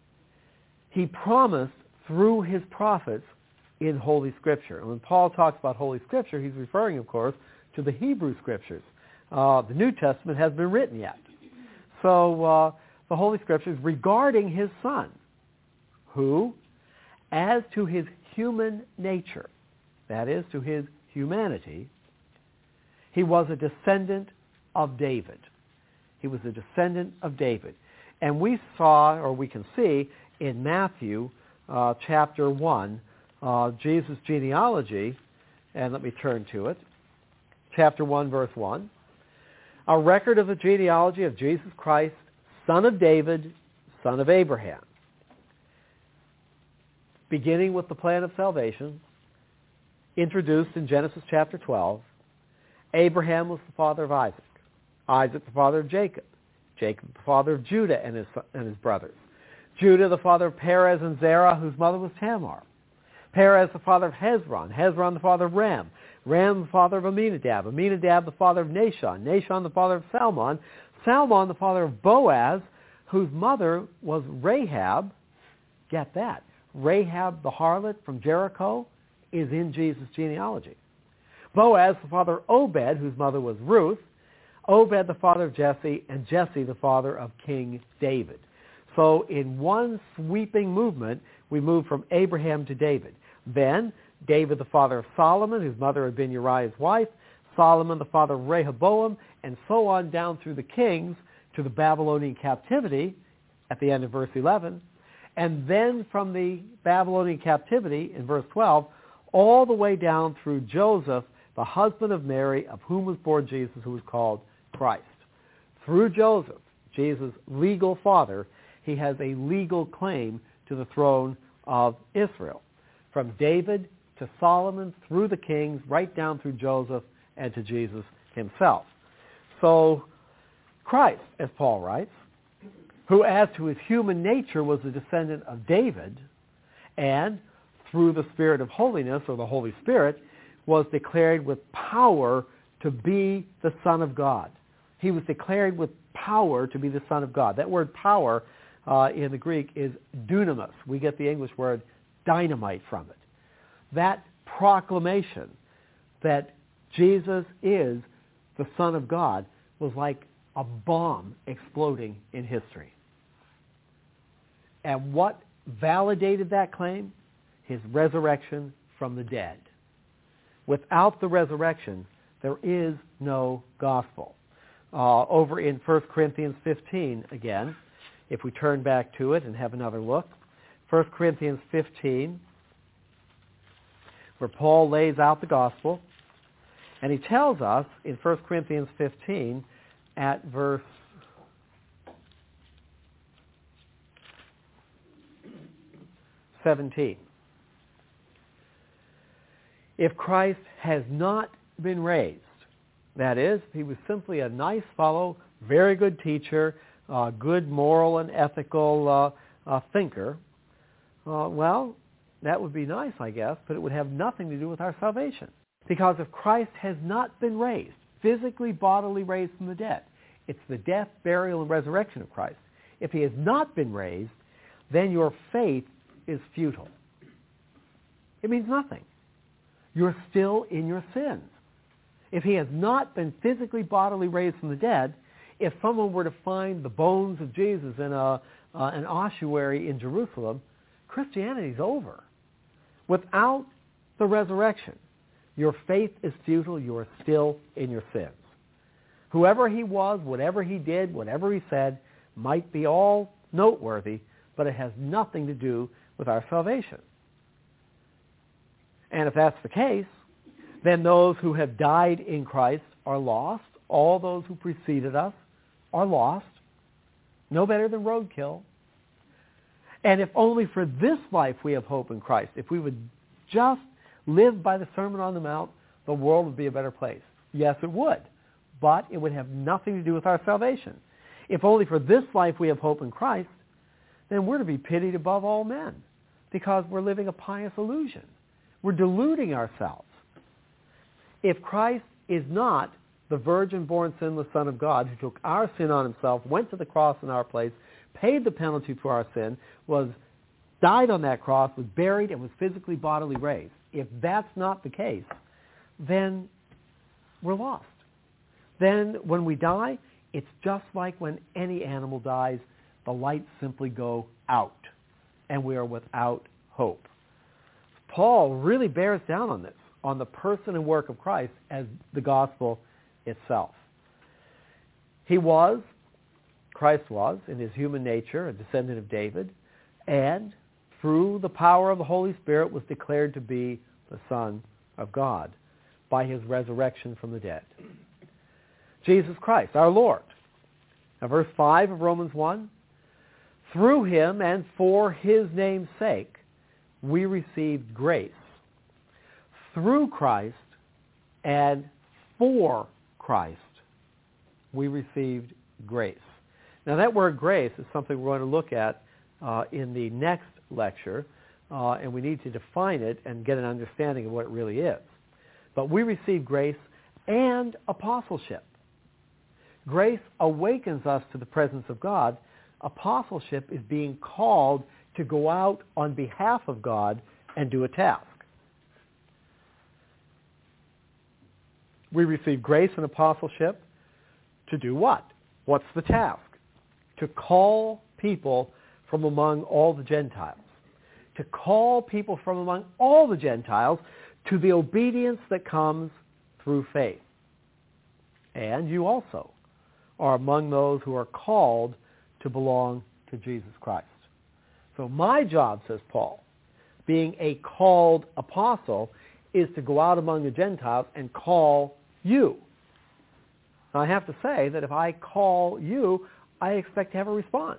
he promised through his prophets in Holy Scripture. And when Paul talks about Holy Scripture, he's referring, of course, to the Hebrew Scriptures. Uh, the New Testament hasn't been written yet. So uh, the Holy Scriptures regarding his Son, who, as to his human nature, that is, to his humanity, he was a descendant of David. He was a descendant of David. And we saw, or we can see, in Matthew uh, chapter one, uh, Jesus' genealogy, and let me turn to it, chapter one, verse one, a record of the genealogy of Jesus Christ, son of David, son of Abraham. Beginning with the plan of salvation, introduced in Genesis chapter twelve, Abraham was the father of Isaac, Isaac the father of Jacob, Jacob the father of Judah and his, and his brothers, Judah the father of Perez and Zerah, whose mother was Tamar, Perez the father of Hezron, Hezron the father of Ram, Ram the father of Aminadab, Aminadab the father of Nahshon, Nahshon the father of Salmon, Salmon the father of Boaz, whose mother was Rahab. Get that. Rahab the harlot from Jericho is in Jesus' genealogy. Boaz the father of Obed, whose mother was Ruth, Obed the father of Jesse, and Jesse the father of King David. So in one sweeping movement, we move from Abraham to David. Then David the father of Solomon, whose mother had been Uriah's wife, Solomon the father of Rehoboam, and so on down through the kings to the Babylonian captivity at the end of verse eleven. And then from the Babylonian captivity in verse twelve, all the way down through Joseph, the husband of Mary, of whom was born Jesus, who was called Christ. Through Joseph, Jesus' legal father, he has a legal claim to the throne of Israel. From David to Solomon, through the kings, right down through Joseph, and to Jesus himself. So Christ, as Paul writes, who as to his human nature was a descendant of David, and through the Spirit of holiness, or the Holy Spirit, was declared with power to be the Son of God. He was declared with power to be the Son of God. That word power uh, in the Greek is dunamis. We get the English word dynamite from it. That proclamation that Jesus is the Son of God was like a bomb exploding in history. And what validated that claim? His resurrection from the dead. Without the resurrection, there is no gospel. Uh, over in First Corinthians fifteen, again, if we turn back to it and have another look, First Corinthians fifteen, where Paul lays out the gospel, and he tells us in First Corinthians fifteen at verse seventeen. If Christ has not been raised, that is, he was simply a nice fellow, very good teacher, uh, good moral and ethical uh, uh, thinker, uh, well, that would be nice, I guess, but it would have nothing to do with our salvation. Because if Christ has not been raised, physically, bodily raised from the dead, it's the death, burial, and resurrection of Christ. If he has not been raised, then your faith is futile. It means nothing. You're still in your sins. If he has not been physically, bodily raised from the dead, if someone were to find the bones of Jesus in a, uh, an ossuary in Jerusalem, Christianity's over. Without the resurrection, your faith is futile. You are still in your sins. Whoever he was, whatever he did, whatever he said, might be all noteworthy, but it has nothing to do with our salvation. And if that's the case, then those who have died in Christ are lost. All those who preceded us are lost. No better than roadkill. And if only for this life we have hope in Christ, if we would just live by the Sermon on the Mount, the world would be a better place. Yes, it would. But it would have nothing to do with our salvation. If only for this life we have hope in Christ, then we're to be pitied above all men because we're living a pious illusion. We're deluding ourselves. If Christ is not the virgin-born sinless Son of God who took our sin on himself, went to the cross in our place, paid the penalty for our sin, was died on that cross, was buried, and was physically, bodily raised, if that's not the case, then we're lost. Then when we die, it's just like when any animal dies, the lights simply go out, and we are without hope. Paul really bears down on this, on the person and work of Christ as the gospel itself. He was, Christ was, in his human nature, a descendant of David, and through the power of the Holy Spirit was declared to be the Son of God by his resurrection from the dead. Jesus Christ, our Lord. Now, verse five of Romans one, through him and for his name's sake, we received grace. Through Christ and for Christ, we received grace. Now, that word grace is something we're going to look at uh, in the next lecture, uh, and we need to define it and get an understanding of what it really is. But we receive grace and apostleship. Grace awakens us to the presence of God. Apostleship is being called to go out on behalf of God and do a task. We receive grace and apostleship to do what? What's the task? To call people from among all the Gentiles. To call people from among all the Gentiles to the obedience that comes through faith. And you also are among those who are called to belong to Jesus Christ. So my job, says Paul, being a called apostle, is to go out among the Gentiles and call you. Now, I have to say that if I call you, I expect to have a response.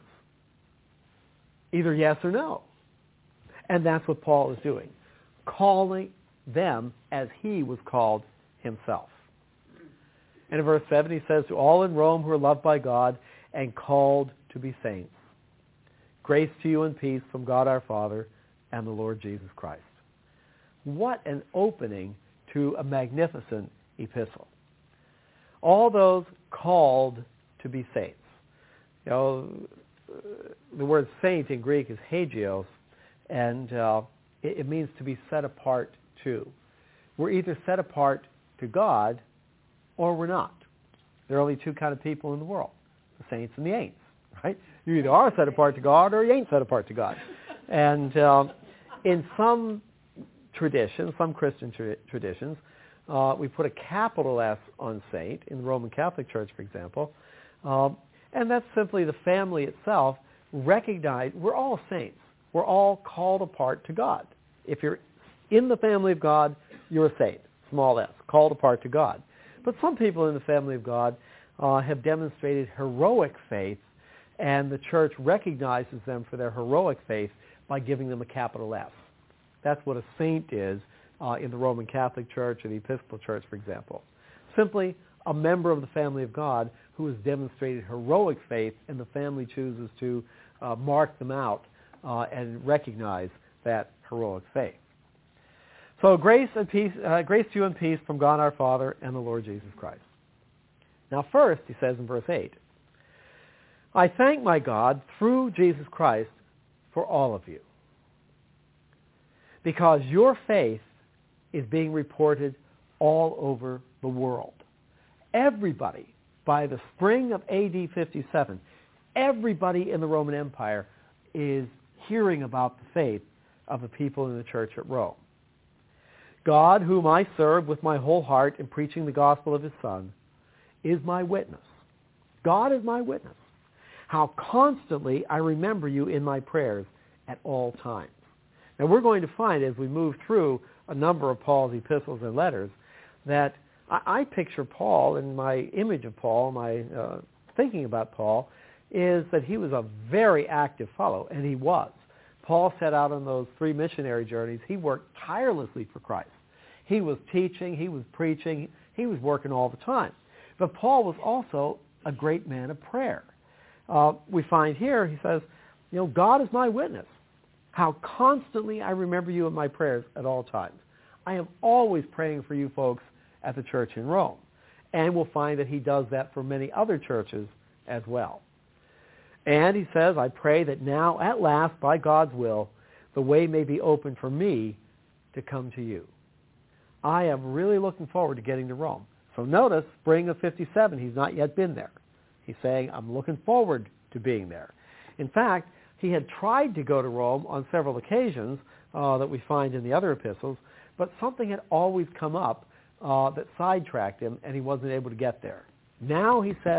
Either yes or no. And that's what Paul is doing, calling them as he was called himself. And in verse seven he says, to all in Rome who are loved by God and called to be saints, grace to you and peace from God our Father and the Lord Jesus Christ. What an opening to a magnificent epistle. All those called to be saints. You know, the word saint in Greek is hagios, and uh, it, it means to be set apart to. We're either set apart to God or we're not. There are only two kind of people in the world, the saints and the ain'ts, right? You either are set apart to God or you ain't set apart to God. And uh, in some traditions, some Christian tra- traditions, uh, we put a capital S on saint, in the Roman Catholic Church, for example, um, and that's simply the family itself recognize we're all saints. We're all called apart to God. If you're in the family of God, you're a saint, small s, called apart to God. But some people in the family of God uh, have demonstrated heroic faith, and the church recognizes them for their heroic faith by giving them a capital S. That's what a saint is uh, in the Roman Catholic Church or the Episcopal Church, for example. Simply a member of the family of God who has demonstrated heroic faith, and the family chooses to uh, mark them out uh, and recognize that heroic faith. So grace and peace, uh, grace to you and peace from God our Father and the Lord Jesus Christ. Now first, he says in verse eight, I thank my God through Jesus Christ for all of you, because your faith is being reported all over the world. Everybody, by the spring of A D fifty-seven, everybody in the Roman Empire is hearing about the faith of the people in the church at Rome. God, whom I serve with my whole heart in preaching the gospel of his Son, is my witness. God is my witness. How constantly I remember you in my prayers at all times. Now we're going to find as we move through a number of Paul's epistles and letters that I, I picture Paul, and my image of Paul, my uh, thinking about Paul, is that he was a very active fellow, and he was. Paul set out on those three missionary journeys. He worked tirelessly for Christ. He was teaching, he was preaching, he was working all the time. But Paul was also a great man of prayer. Uh, we find here, he says, you know, God is my witness, how constantly I remember you in my prayers at all times. I am always praying for you folks at the church in Rome. And we'll find that he does that for many other churches as well. And he says, I pray that now, at last, by God's will, the way may be open for me to come to you. I am really looking forward to getting to Rome. So notice, spring of fifty-seven, he's not yet been there. He's saying, I'm looking forward to being there. In fact, he had tried to go to Rome on several occasions uh, that we find in the other epistles, but something had always come up uh, that sidetracked him, and he wasn't able to get there. Now he says,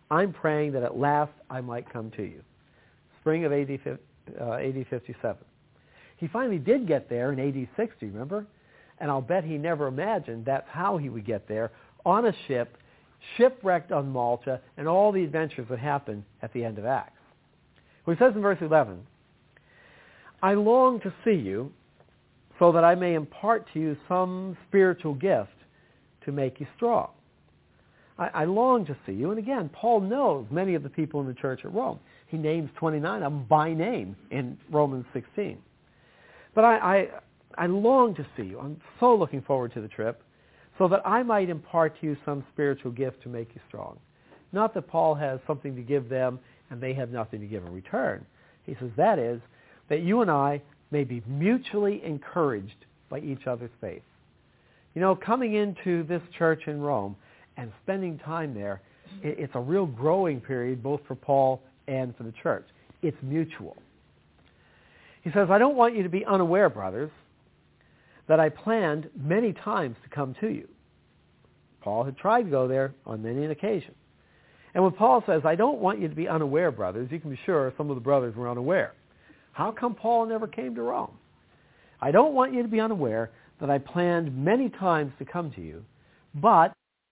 I'm praying that at last I might come to you. Spring of A D, uh, A D fifty-seven. He finally did get there in A D sixty, remember? And I'll bet he never imagined that's how he would get there, on a ship, shipwrecked on Malta, and all the adventures that happened at the end of Acts. Well, he says in verse eleven, I long to see you so that I may impart to you some spiritual gift to make you strong. I, I long to see you. And again, Paul knows many of the people in the church at Rome. He names twenty-nine of them by name in Romans sixteen. But I, I, I long to see you. I'm so looking forward to the trip so that I might impart to you some spiritual gift to make you strong. Not that Paul has something to give them and they have nothing to give in return. He says that is that you and I may be mutually encouraged by each other's faith. You know, coming into this church in Rome and spending time there, it's a real growing period both for Paul and for the church. It's mutual. He says, I don't want you to be unaware, brothers, that I planned many times to come to you. Paul had tried to go there on many an occasion. And when Paul says, I don't want you to be unaware, brothers, you can be sure some of the brothers were unaware. How come Paul never came to Rome? I don't want you to be unaware that I planned many times to come to you, but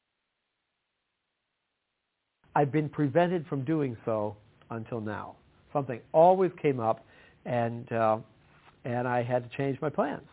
I've been prevented from doing so until now. Something always came up, and uh, and I had to change my plans.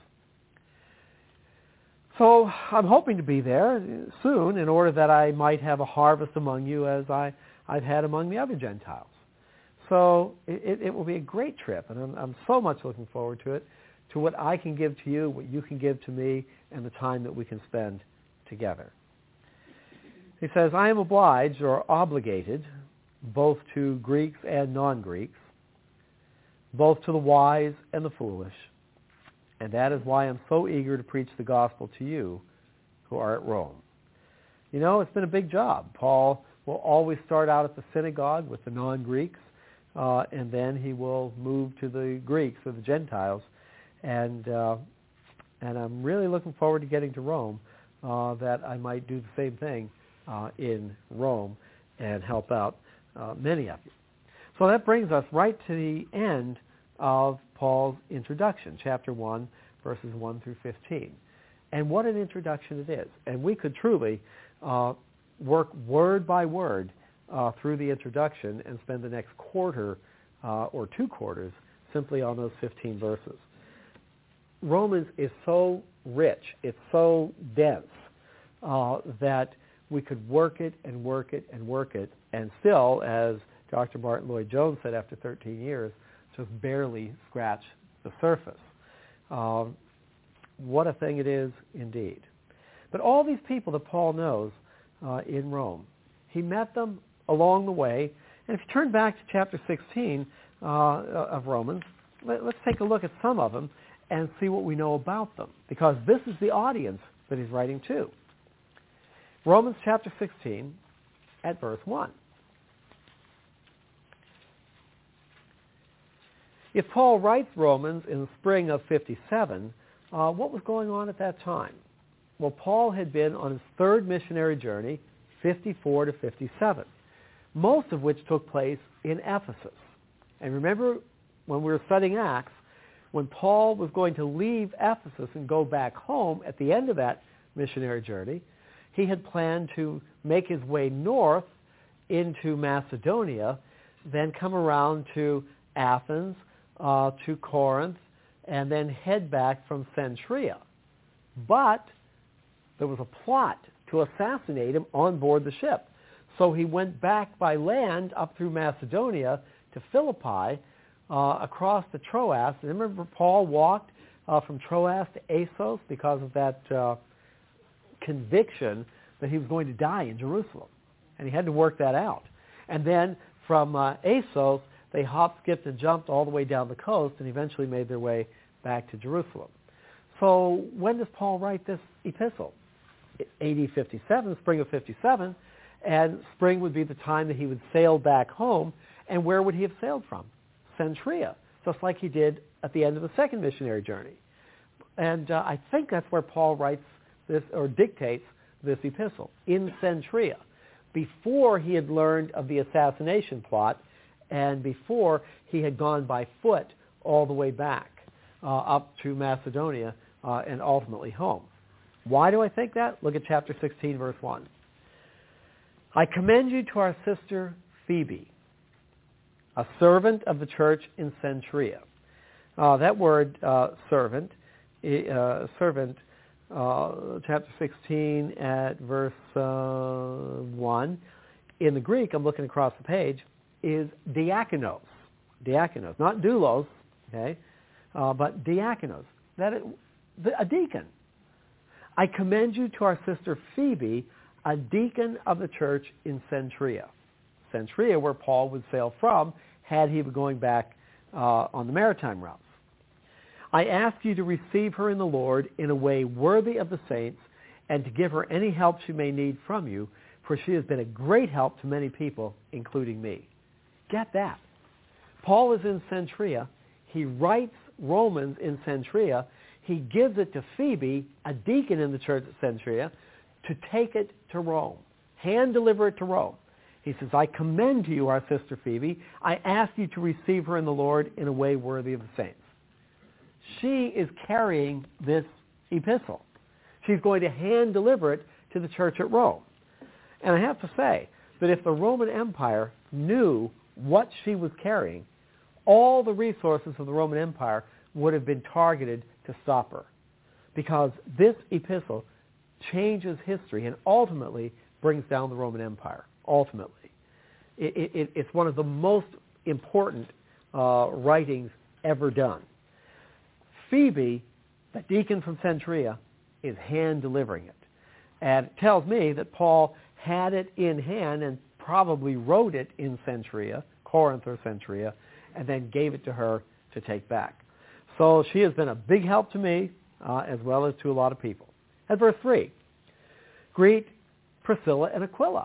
So I'm hoping to be there soon in order that I might have a harvest among you as I, I've had among the other Gentiles. So it, it will be a great trip, and I'm, I'm so much looking forward to it, to what I can give to you, what you can give to me, and the time that we can spend together. He says, I am obliged or obligated both to Greeks and non-Greeks, both to the wise and the foolish, and that is why I'm so eager to preach the gospel to you who are at Rome. You know, it's been a big job. Paul will always start out at the synagogue with the non-Greeks, uh, and then he will move to the Greeks or the Gentiles, and uh, and I'm really looking forward to getting to Rome, uh, that I might do the same thing uh, in Rome and help out uh, many of you. So that brings us right to the end of Paul's introduction, chapter one, verses one through fifteen. And what an introduction it is. And we could truly uh, work word by word uh, through the introduction and spend the next quarter uh, or two quarters simply on those fifteen verses. Romans is so rich, it's so dense, uh, that we could work it and work it and work it, and still, as Doctor Martin Lloyd-Jones said after thirteen years, just barely scratch the surface. Uh, what a thing it is indeed. But all these people that Paul knows uh, in Rome, he met them along the way. And if you turn back to chapter sixteen uh, of Romans, let, let's take a look at some of them and see what we know about them, because this is the audience that he's writing to. Romans chapter sixteen at verse one. If Paul writes Romans in the spring of fifty-seven, uh, what was going on at that time? Well, Paul had been on his third missionary journey, fifty-four to fifty-seven, most of which took place in Ephesus. And remember, when we were studying Acts, when Paul was going to leave Ephesus and go back home at the end of that missionary journey, he had planned to make his way north into Macedonia, then come around to Athens, uh, to Corinth, and then head back from Cenchrea. But there was a plot to assassinate him on board the ship. So he went back by land up through Macedonia to Philippi, uh, across the Troas. And remember, Paul walked uh, from Troas to Assos because of that uh, conviction that he was going to die in Jerusalem. And he had to work that out. And then from uh, Assos, they hopped, skipped, and jumped all the way down the coast and eventually made their way back to Jerusalem. So when does Paul write this epistle? A D fifty-seven, spring of fifty-seven, and spring would be the time that he would sail back home. And where would he have sailed from? Cenchrea, just like he did at the end of the second missionary journey. And uh, I think that's where Paul writes this, or dictates this epistle, in Cenchrea. before he had learned of the assassination plot and before he had gone by foot all the way back uh, up to Macedonia uh, and ultimately home. Why do I think that? Look at chapter sixteen, verse one. I commend you to our sister Phoebe, a servant of the church in Cenchrea. Uh, that word, uh, servant, uh, servant, uh, chapter sixteen at verse uh, one, in the Greek, I'm looking across the page, is diakonos. Diakonos, not doulos, okay, uh, but diakonos. That is, a deacon. I commend you to our sister Phoebe, a deacon of the church in Cenchrea. Cenchrea, where Paul would sail from, had he been going back uh, on the maritime routes. I ask you to receive her in the Lord in a way worthy of the saints and to give her any help she may need from you, for she has been a great help to many people, including me. Get that. Paul is in Cenchrea. He writes Romans in Cenchrea. He gives it to Phoebe, a deacon in the church at Cenchrea, to take it to Rome, hand deliver it to Rome. He says, I commend to you our sister Phoebe. I ask you to receive her in the Lord in a way worthy of the saints. She is carrying this epistle. She's going to hand deliver it to the church at Rome. And I have to say that if the Roman Empire knew what she was carrying, all the resources of the Roman Empire would have been targeted to stop her. Because this epistle changes history and ultimately brings down the Roman Empire. Ultimately. It, it, it's one of the most important uh, writings ever done. Phoebe, the deacon from Cenchrea, is hand-delivering it. And it tells me that Paul had it in hand and probably wrote it in Cenchrea, Corinth or Cenchrea, and then gave it to her to take back. So she has been a big help to me uh, as well as to a lot of people. At verse three, greet Priscilla and Aquila,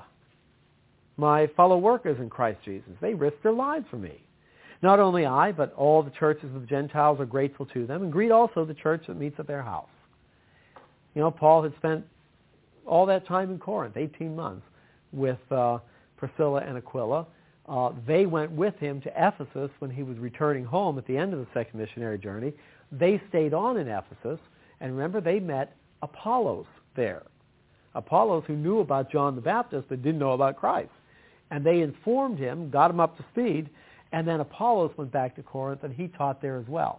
my fellow workers in Christ Jesus. They risked their lives for me. Not only I, but all the churches of the Gentiles are grateful to them, and greet also the church that meets at their house. You know, Paul had spent all that time in Corinth, eighteen months, with uh, Priscilla and Aquila. Uh, they went with him to Ephesus when he was returning home at the end of the second missionary journey. They stayed on in Ephesus, and remember, they met Apollos there. Apollos, who knew about John the Baptist but didn't know about Christ. And they informed him, got him up to speed, and then Apollos went back to Corinth, and he taught there as well.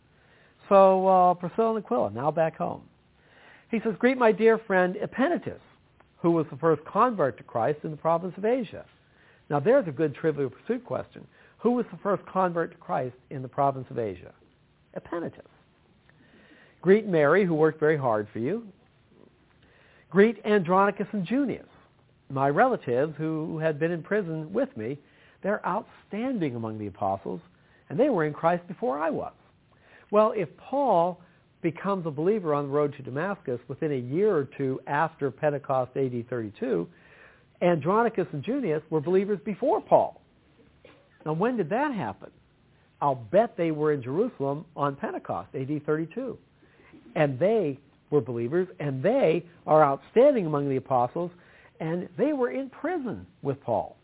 So uh, Priscilla and Aquila, now back home. He says, greet my dear friend Epaenetus, who was the first convert to Christ in the province of Asia. Now there's a good Trivial Pursuit question. Who was the first convert to Christ in the province of Asia? Epaenetus. Greet Mary, who worked very hard for you. Greet Andronicus and Junius, my relatives who had been in prison with me. They're outstanding among the apostles, and they were in Christ before I was. Well, if Paul becomes a believer on the road to Damascus within a year or two after Pentecost A D thirty-two, Andronicus and Junius were believers before Paul. Now, when did that happen? I'll bet they were in Jerusalem on Pentecost A D thirty-two. And they were believers, and they are outstanding among the apostles, and they were in prison with Paul.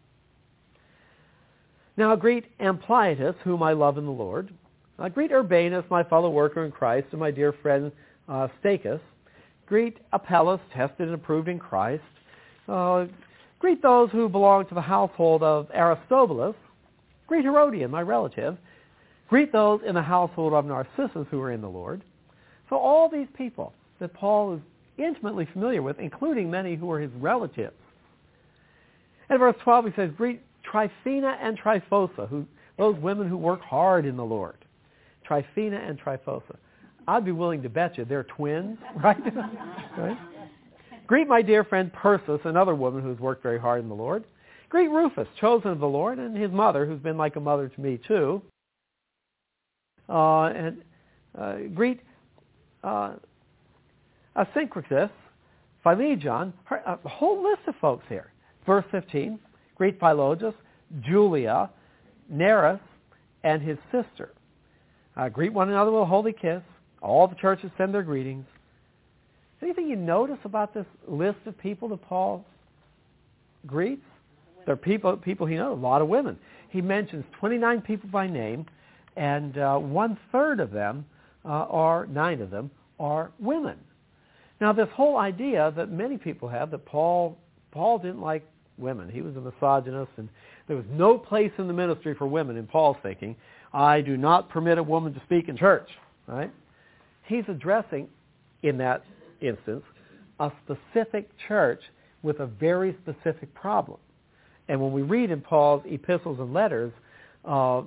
Now greet Ampliatus, whom I love in the Lord. Uh, greet Urbanus, my fellow worker in Christ, and my dear friend uh, Stachys. Greet Apelles, tested and approved in Christ. Uh, greet those who belong to the household of Aristobulus. Greet Herodian, my relative. Greet those in the household of Narcissus who are in the Lord. So all these people that Paul is intimately familiar with, including many who are his relatives. And verse twelve, he says, greet Tryphena and Tryphosa, who, those women who work hard in the Lord. Tryphena and Tryphosa. I'd be willing to bet you they're twins, right? Right? Greet my dear friend Persis, another woman who's worked very hard in the Lord. Greet Rufus, chosen of the Lord, and his mother, who's been like a mother to me too. Uh, and uh, greet uh, Asyncritus, Philegon, her, a whole list of folks here. Verse fifteen, greet Philologus, Julia, Nereus, and his sister. Uh, greet one another with a holy kiss. All the churches send their greetings. Anything you notice about this list of people that Paul greets, they're people people he knows, a lot of women. He mentions twenty-nine people by name, and uh, one-third of them uh, are, nine of them, are women. Now, this whole idea that many people have that Paul Paul didn't like women. He was a misogynist, and there was no place in the ministry for women in Paul's thinking. I do not permit a woman to speak in church, right? He's addressing, in that instance, a specific church with a very specific problem. And when we read in Paul's epistles and letters, uh,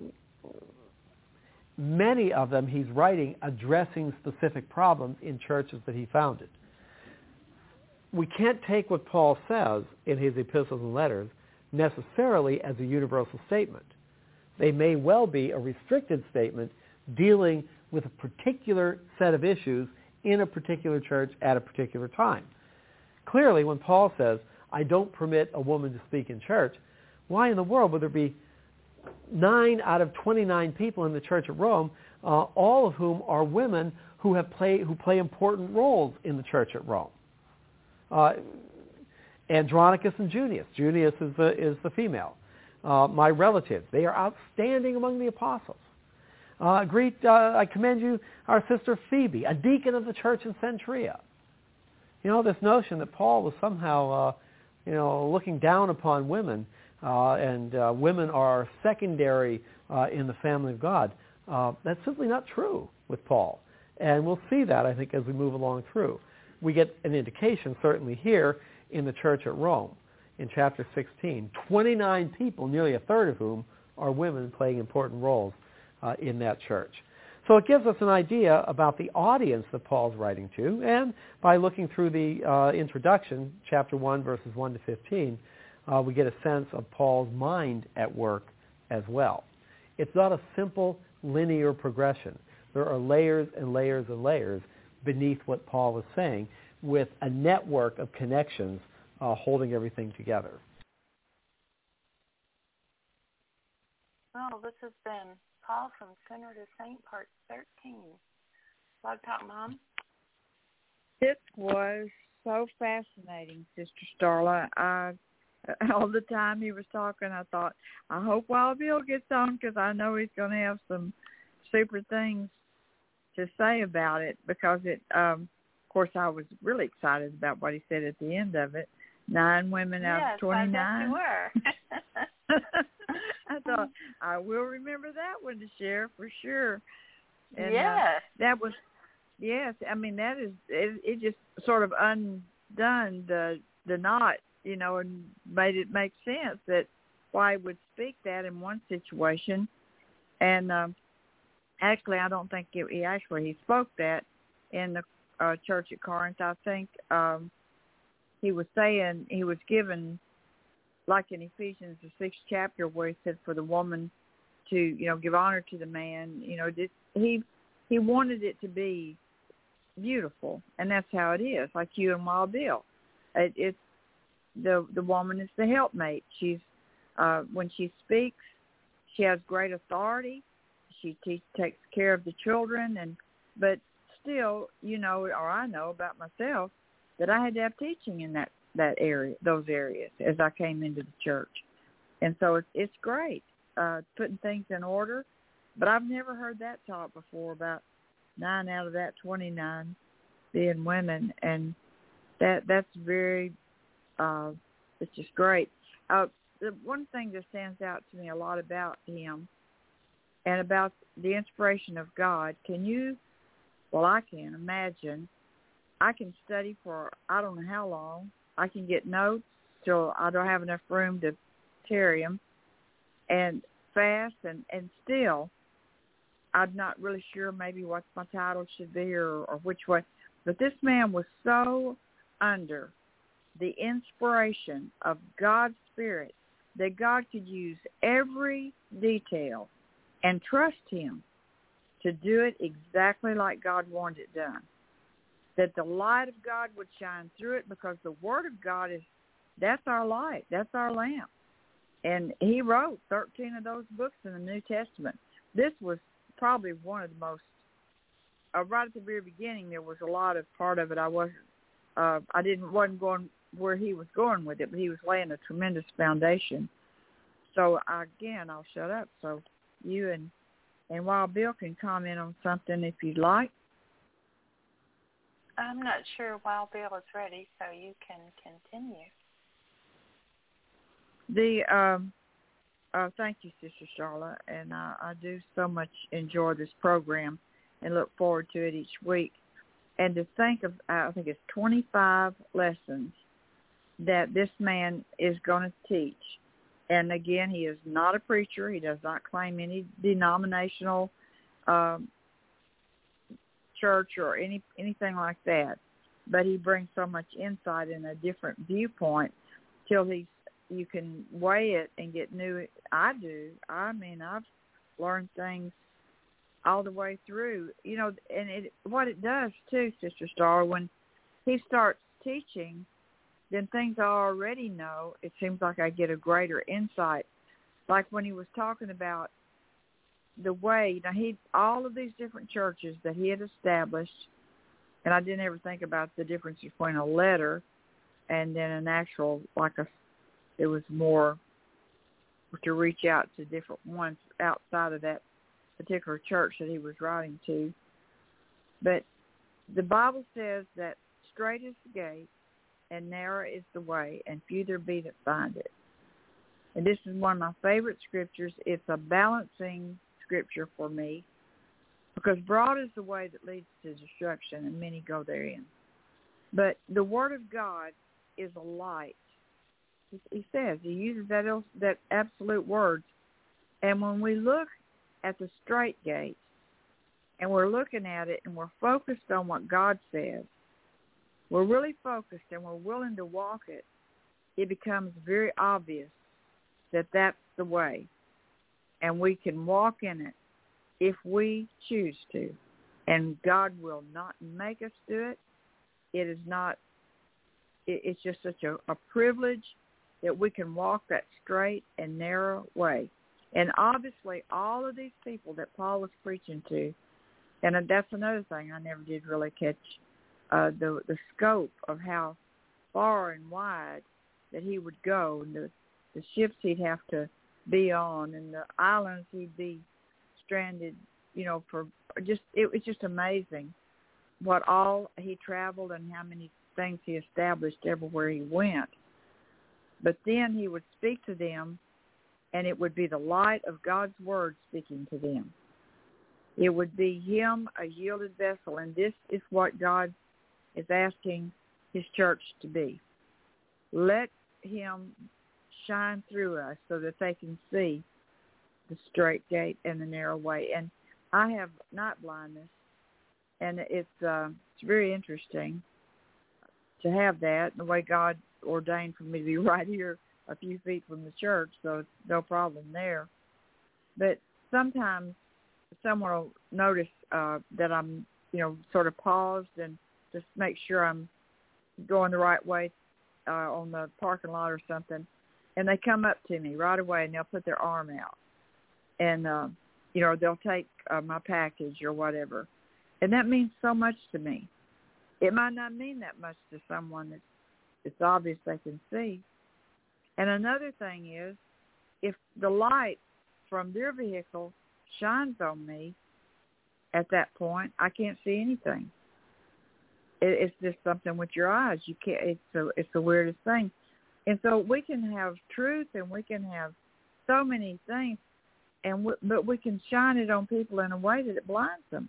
many of them he's writing addressing specific problems in churches that he founded. We can't take what Paul says in his epistles and letters necessarily as a universal statement. They may well be a restricted statement dealing with a particular set of issues in a particular church at a particular time. Clearly, when Paul says, I don't permit a woman to speak in church, why in the world would there be nine out of twenty-nine people in the church at Rome, uh, all of whom are women who have play, who play important roles in the church at Rome? Uh, Andronicus and Junius. Junius is the, is the female. Uh, my relatives. They are outstanding among the apostles. Uh, greet, uh, I commend you, our sister Phoebe, a deacon of the church in Centuria. You know, this notion that Paul was somehow, uh, you know, looking down upon women, uh, and uh, women are secondary uh, in the family of God, uh, that's simply not true with Paul. And we'll see that, I think, as we move along through. We get an indication, certainly here, in the church at Rome, in chapter sixteen. twenty-nine people, nearly a third of whom are women playing important roles uh, in that church. So it gives us an idea about the audience that Paul's writing to, and by looking through the uh, introduction, chapter one, verses one to fifteen, uh, we get a sense of Paul's mind at work as well. It's not a simple linear progression. There are layers and layers and layers beneath what Paul is saying, with a network of connections uh, holding everything together. Well, this has been Paul from Sinner to Saint, part thirteen. Blog Talk Mom? It was so fascinating, Sister Starla. I, all the time he was talking, I thought, I hope Wild Bill gets on, because I know he's going to have some super things to say about it, because it, um, of course, I was really excited about what he said at the end of it. Nine women yes, out of twenty-nine. I bet you were. I thought, I will remember that one to share for sure. And, yes. Uh, that was, yes, I mean, that is, it, it just sort of undone the the knot, you know, and made it make sense that why he would speak that in one situation. And um, actually, I don't think it, he actually, he spoke that in the uh, church at Corinth. I think um, he was saying, he was given, like in Ephesians, the sixth chapter, where he said for the woman to, you know, give honor to the man, you know, just, he he wanted it to be beautiful, and that's how it is, like you and Wild Bill. It, it's the the woman is the helpmate. She's uh, when she speaks, she has great authority. She te- takes care of the children, and but still, you know, or I know about myself that I had to have teaching in that. that area, those areas, as I came into the church. And so it's, it's great, uh, putting things in order. But I've never heard that taught before, about nine out of that twenty-nine being women. And that that's very, uh, it's just great. Uh, the one thing that stands out to me a lot about him and about the inspiration of God, can you, well, I can imagine, I can study for I don't know how long. I can get notes till I don't have enough room to carry them, and fast, and, and still, I'm not really sure maybe what my title should be or, or which way. But this man was so under the inspiration of God's Spirit that God could use every detail and trust him to do it exactly like God wanted it done. That the light of God would shine through it, because the Word of God is, that's our light. That's our lamp. And he wrote thirteen of those books in the New Testament. This was probably one of the most, uh, right at the very beginning, there was a lot of part of it I wasn't, uh, I didn't, wasn't going where he was going with it, but he was laying a tremendous foundation. So again, I'll shut up. So you and and Wild Bill can comment on something if you'd like. I'm not sure Wild Bill is ready, so you can continue. The um, uh, thank you, Sister Charlotte, and uh, I do so much enjoy this program and look forward to it each week. And to think of, I think it's twenty-five lessons that this man is going to teach. And again, he is not a preacher. He does not claim any denominational um, church or any anything like that. But he brings so much insight and a different viewpoint till he's you can weigh it and get new. I do. I mean, I've learned things all the way through, you know, and it, what it does too, Sister Star, when he starts teaching, then things I already know, it seems like I get a greater insight. Like when he was talking about the way, you know, he, all of these different churches that he had established, and I didn't ever think about the difference between a letter and then an actual, like a, it was more to reach out to different ones outside of that particular church that he was writing to. But the Bible says that straight is the gate and narrow is the way, and few there be that find it. And this is one of my favorite scriptures. It's a balancing scripture for me because broad is the way that leads to destruction, and many go therein. But the Word of God is a light. He, he says, he uses that, that absolute words. And when we look at the straight gate, and we're looking at it, and we're focused on what God says, we're really focused, and we're willing to walk it, it becomes very obvious that that's the way, and we can walk in it if we choose to, and God will not make us do it. It is not, it, it's just such a, a privilege that we can walk that straight and narrow way. And obviously, all of these people that Paul was preaching to, and that's another thing I never did really catch, uh, the the scope of how far and wide that he would go, and the, the ships he'd have to be on, and the islands he'd be stranded, you know, for just, it was just amazing what all he traveled and how many things he established everywhere he went. But then he would speak to them, and it would be the light of God's word speaking to them. It would be him, a yielded vessel, and this is what God is asking his church to be. Let him shine through us so that they can see the straight gate and the narrow way. And I have night blindness, and it's uh, it's very interesting to have that, the way God ordained for me to be right here a few feet from the church, so it's no problem there. But sometimes someone will notice uh, that I'm, you know, sort of paused and just make sure I'm going the right way uh, on the parking lot or something, and they come up to me right away and they'll put their arm out, and uh, you know, they'll take uh, my package or whatever, and that means so much to me. It might not mean that much to someone that it's obvious they can see. And another thing is, if the light from their vehicle shines on me at that point, I can't see anything. It, it's just something with your eyes. You can't. It's the it's the weirdest thing. And so we can have truth, and we can have so many things, and we, but we can shine it on people in a way that it blinds them.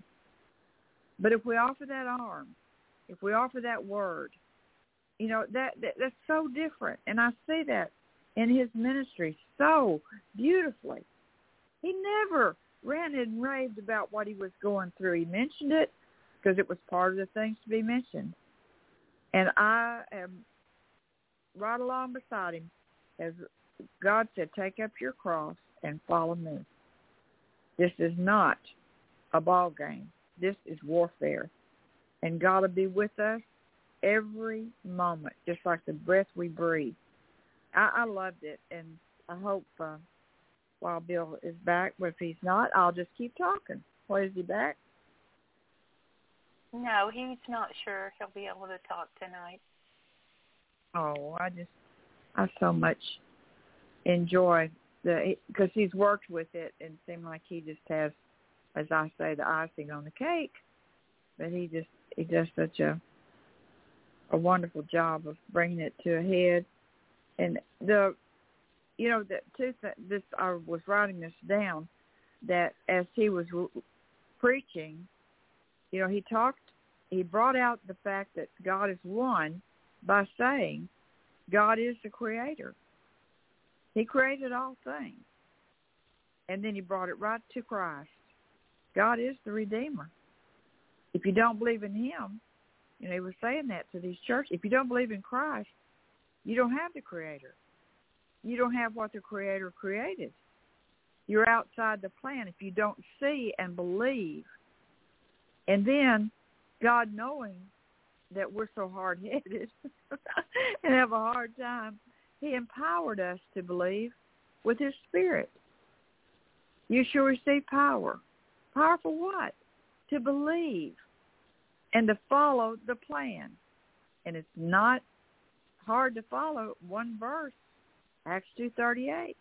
But if we offer that arm, if we offer that word, you know, that, that that's so different. And I see that in his ministry so beautifully. He never ranted and raved about what he was going through. He mentioned it because it was part of the things to be mentioned. And I am right along beside him, as God said, take up your cross and follow me. This is not a ball game. This is warfare. And God will be with us every moment, just like the breath we breathe. I, I loved it, and I hope uh, Wild Bill is back, but if he's not, I'll just keep talking. What, is he back? No, he's not sure he'll be able to talk tonight. Oh, I just, I so much enjoy the, because he's worked with it and it seemed like he just has, as I say, the icing on the cake. But he just, he does such a, a wonderful job of bringing it to a head. And the, you know, the two th- this I was writing this down, that as he was re- preaching, you know, he talked, he brought out the fact that God is one by saying God is the creator. He created all things. And then he brought it right to Christ. God is the Redeemer. If you don't believe in him, you know, he was saying that to these churches, if you don't believe in Christ, you don't have the creator. You don't have what the creator created. You're outside the plan if you don't see and believe. And then God, knowing that we're so hard-headed and have a hard time, he empowered us to believe with his Spirit. You shall receive power. Power for what? To believe and to follow the plan. And it's not hard to follow one verse, Acts two thirty-eight.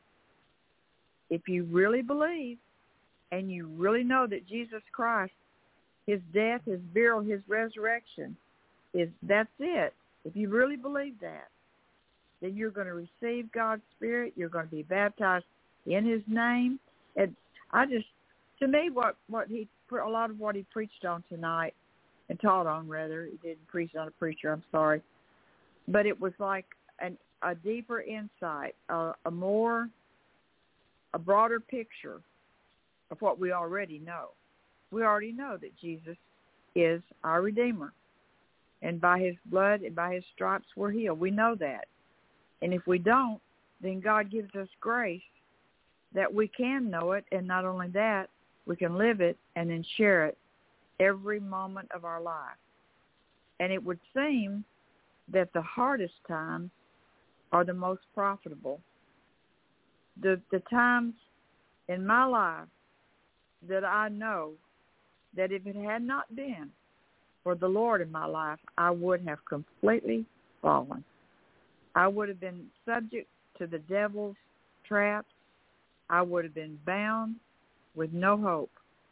If you really believe and you really know that Jesus Christ, his death, his burial, his resurrection, is that's it. If you really believe that, then you're going to receive God's Spirit. You're going to be baptized in his name. And I just, to me, what, what he, a lot of what he preached on tonight and taught on, rather, he didn't preach on a preacher, I'm sorry, but it was like an, a deeper insight, a, a more, a broader picture of what we already know. We already know that Jesus is our Redeemer. And by his blood and by his stripes we're healed. We know that. And if we don't, then God gives us grace that we can know it. And not only that, we can live it and then share it every moment of our life. And it would seem that the hardest times are the most profitable. The, the times in my life that I know that if it had not been for the Lord in my life, I would have completely fallen. I would have been subject to the devil's traps. I would have been bound with no hope.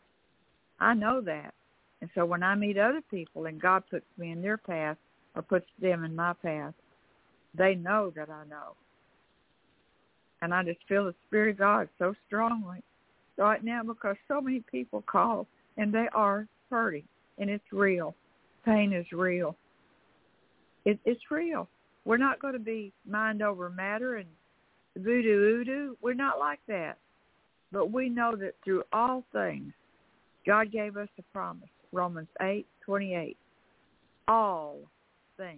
I know that. And so when I meet other people and God puts me in their path or puts them in my path, they know that I know. And I just feel the Spirit of God so strongly right now because so many people call and they are hurting and it's real. Pain is real. It, it's real. We're not going to be mind over matter and voodoo-oodoo. We're not like that. But we know that through all things, God gave us a promise. Romans eight twenty-eight. All things,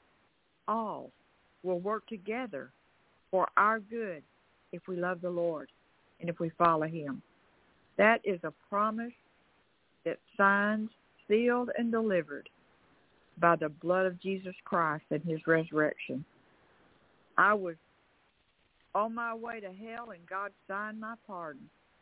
all will work together for our good if we love the Lord and if we follow him. That is a promise that's signed, sealed, and delivered by the blood of Jesus Christ and his resurrection. I was on my way to hell and God signed my pardon.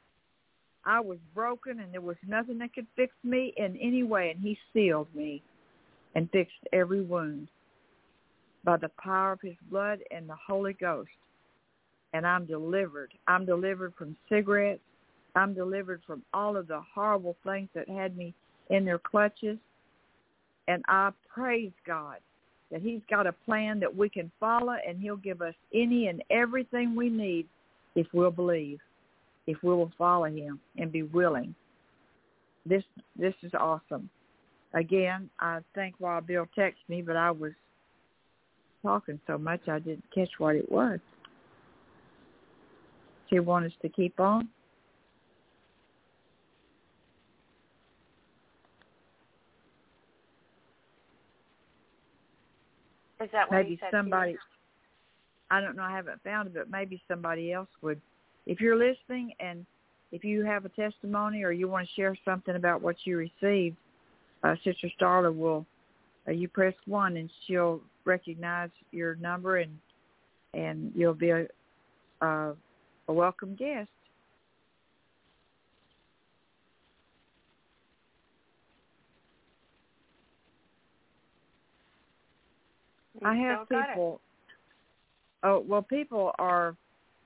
I was broken and there was nothing that could fix me in any way, and he sealed me and fixed every wound by the power of his blood and the Holy Ghost. And I'm delivered. I'm delivered from cigarettes. I'm delivered from all of the horrible things that had me in their clutches. And I praise God that he's got a plan that we can follow, and he'll give us any and everything we need if we'll believe, if we will follow him and be willing. This this is awesome. Again, I think while Bill texted me, but I was talking so much I didn't catch what it was. Do you want us to keep on? Is that what maybe you said? somebody, Too? I don't know, I haven't found it, but maybe somebody else would. If you're listening and if you have a testimony or you want to share something about what you received, uh, Sister Starla will, uh, you press one and she'll recognize your number and and you'll be a, uh, a welcome guest. You I have still got people. Oh well, people are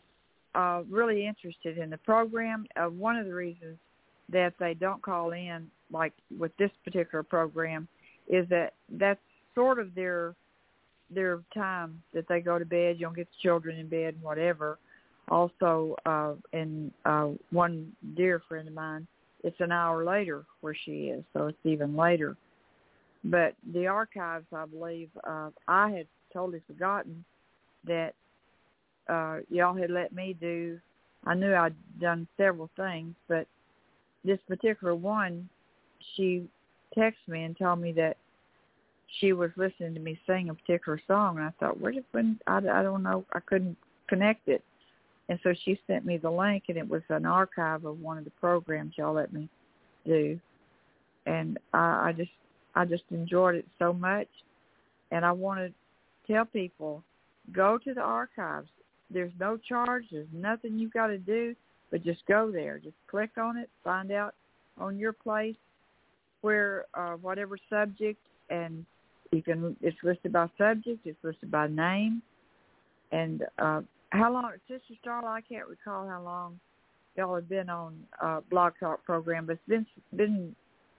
uh, really interested in the program. Uh, one of the reasons that they don't call in, like with this particular program, is that that's sort of their their time that they go to bed. You don't get the children in bed and whatever. Also, uh, and uh, one dear friend of mine, it's an hour later where she is, so it's even later. But the archives, I believe, uh, I had totally forgotten that uh, y'all had let me do. I knew I'd done several things, but this particular one, she texted me and told me that she was listening to me sing a particular song, and I thought, where did when I, I don't know, I couldn't connect it. And so she sent me the link, and it was an archive of one of the programs y'all let me do. And I, I just I just enjoyed it so much. And I want to tell people, go to the archives. There's no charge. There's nothing you've got to do, but just go there. Just click on it, find out on your place where uh, whatever subject, and you can. It's listed by subject. It's listed by name. And uh, how long, Sister Starla, I can't recall how long y'all have been on uh, Blog Talk program, but it's been, been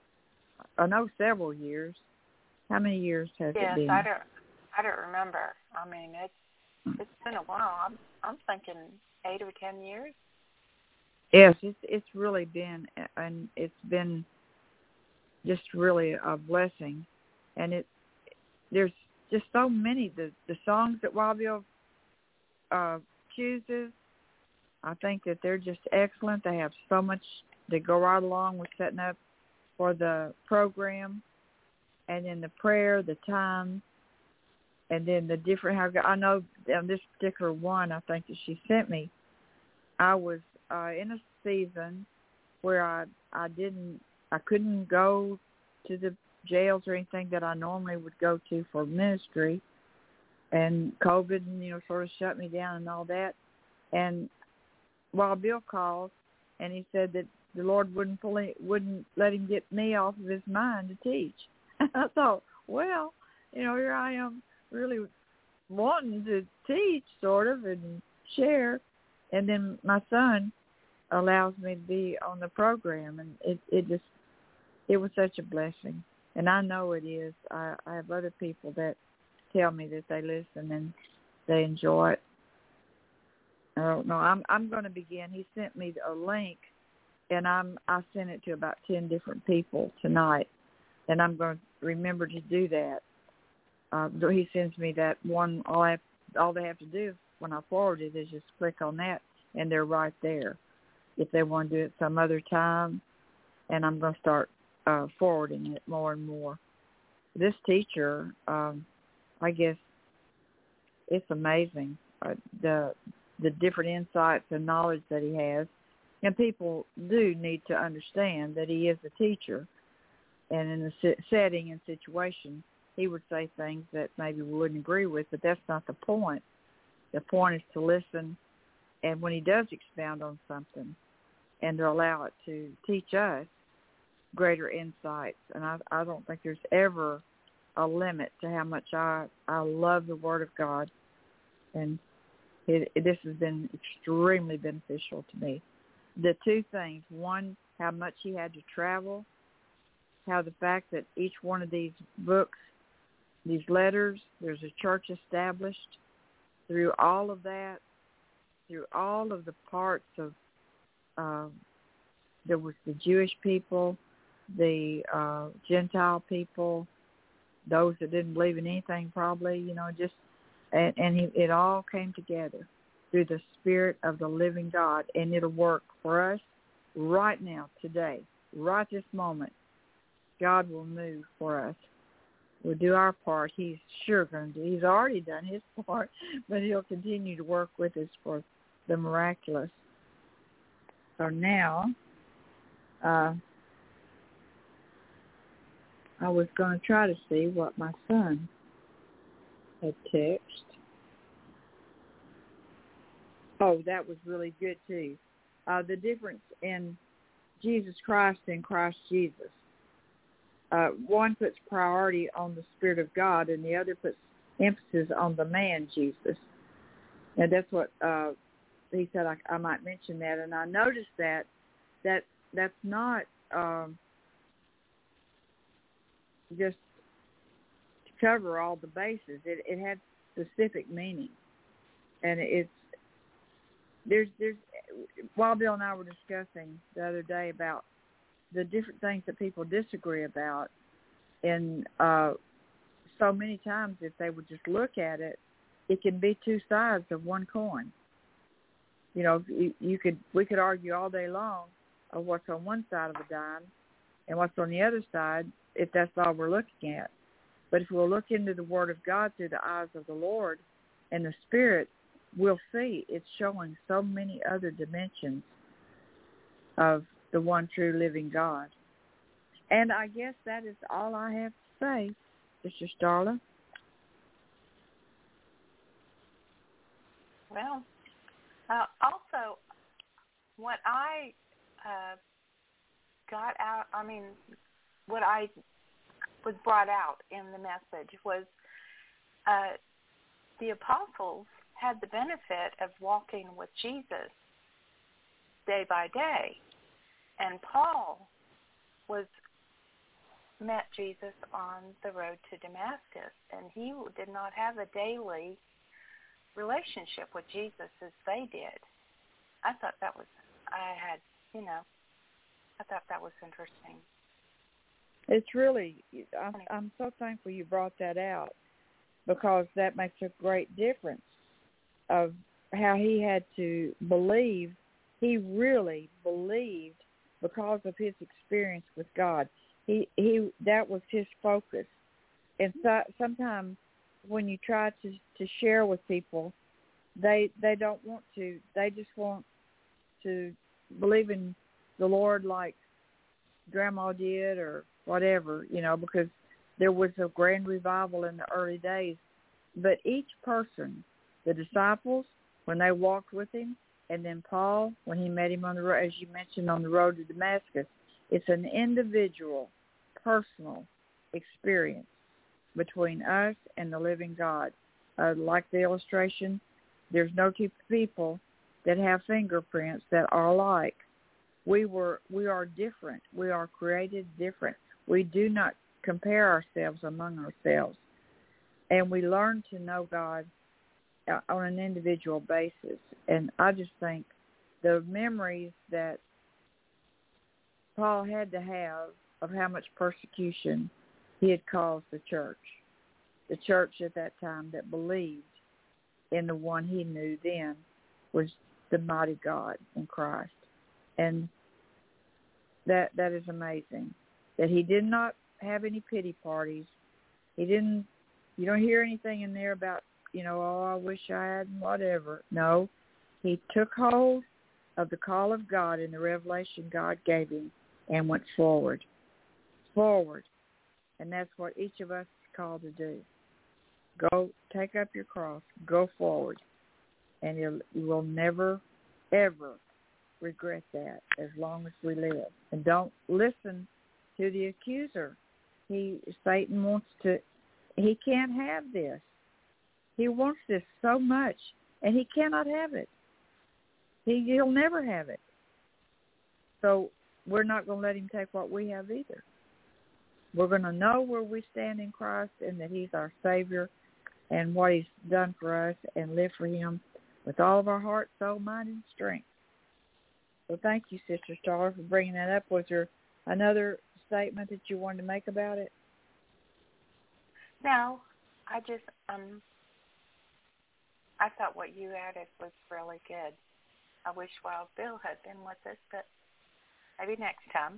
I know, several years. How many years has yes, it been? Yes, I don't, I don't remember. I mean, it's it's been a while. I'm I'm thinking eight or ten years. Yes, it's it's really been, and it's been just really a blessing. And it there's just so many the the songs that Wildville uh, chooses. I think that they're just excellent. They have so much to go right along with setting up for the program, and then the prayer, the time, and then the different. How I know on this particular one, I think that she sent me, I was uh, in a season where I I didn't I couldn't go to the jails or anything that I normally would go to for ministry, and COVID, you know, sort of shut me down and all that. And while Bill called, and he said that the Lord wouldn't pull it, wouldn't let him get me off of his mind to teach. I thought, well, you know, here I am really wanting to teach, sort of, and share. And then my son allows me to be on the program, and it, it just, it was such a blessing. And I know it is. I, I have other people that tell me that they listen and they enjoy it. I don't know. I'm I'm going to begin. He sent me a link, and I'm I sent it to about ten different people tonight, and I'm going to remember to do that. Uh, he sends me that one. All I have, all they have to do when I forward it is just click on that, and they're right there. If they want to do it some other time, and I'm going to start uh, forwarding it more and more. This teacher, um, I guess, it's amazing uh, the the different insights and knowledge that he has. And people do need to understand that he is a teacher. And in the setting and situation, he would say things that maybe we wouldn't agree with, but that's not the point. The point is to listen, and when he does expound on something, and to allow it to teach us greater insights. And I, I don't think there's ever a limit to how much I, I love the Word of God. And it, it, this has been extremely beneficial to me. The two things, one, how much he had to travel, how the fact that each one of these books, these letters, there's a church established. Through all of that, through all of the parts of, uh, there was the Jewish people, the uh, Gentile people, those that didn't believe in anything probably, you know, just, and, and he, it all came together through the Spirit of the living God, and it'll work for us right now, today, right this moment. God will move for us. We'll do our part. He's sure going to do. He's already done his part, but he'll continue to work with us for the miraculous. So now, uh, I was going to try to see what my son had texted. Oh, that was really good too. Uh, the difference in Jesus Christ and Christ Jesus. Uh, one puts priority on the Spirit of God, and the other puts emphasis on the man Jesus. And that's what uh, he said I, I might mention that. And I noticed that that that's not um, just to cover all the bases. It, it had specific meaning. And it's, there's, there's, while Bill and I were discussing the other day about the different things that people disagree about, and uh, so many times if they would just look at it, it can be two sides of one coin. You know, you, you could we could argue all day long of what's on one side of the dime and what's on the other side if that's all we're looking at. But if we'll look into the Word of God through the eyes of the Lord and the Spirit, we'll see it's showing so many other dimensions of the one true living God. And I guess that is all I have to say, Sister Starla. Well, uh, also, what I uh, got out, I mean, what I was brought out in the message was uh, the apostles had the benefit of walking with Jesus day by day. And Paul was met Jesus on the road to Damascus, and he did not have a daily relationship with Jesus as they did. I thought that was, I had, you know, I thought that was interesting. It's really, I'm, I'm so thankful you brought that out, because that makes a great difference of how he had to believe. He really believed because of his experience with God. He he that was his focus. And so, sometimes when you try to, to share with people, they they don't want to. They just want to believe in the Lord like Grandma did or whatever, you know, because there was a grand revival in the early days. But each person, the disciples, when they walked with him, and then Paul, when he met him on the road, as you mentioned, on the road to Damascus, it's an individual, personal experience between us and the living God. Uh, like the illustration, there's no two people that have fingerprints that are alike. We were, we are different. We are created different. We do not compare ourselves among ourselves. And we learn to know God on an individual basis. And I just think the memories that Paul had to have of how much persecution he had caused the church, the church at that time that believed in the one he knew then was the mighty God in Christ. And that that is amazing, that he did not have any pity parties. He didn't, you don't hear anything in there about, you know, oh, I wish I had whatever. No, he took hold of the call of God and the revelation God gave him and went forward, forward. And that's what each of us is called to do. Go, take up your cross, go forward, and you'll, you will never, ever regret that as long as we live. And don't listen to the accuser. He, Satan wants to, he can't have this. He wants this so much, and he cannot have it. He, he'll never have it. So we're not going to let him take what we have either. We're going to know where we stand in Christ and that he's our Savior and what he's done for us, and live for him with all of our heart, soul, mind, and strength. So thank you, Sister Starla, for bringing that up. Was there another statement that you wanted to make about it? No, I just, um, I thought what you added was really good. I wish Wild Bill had been with us, but maybe next time.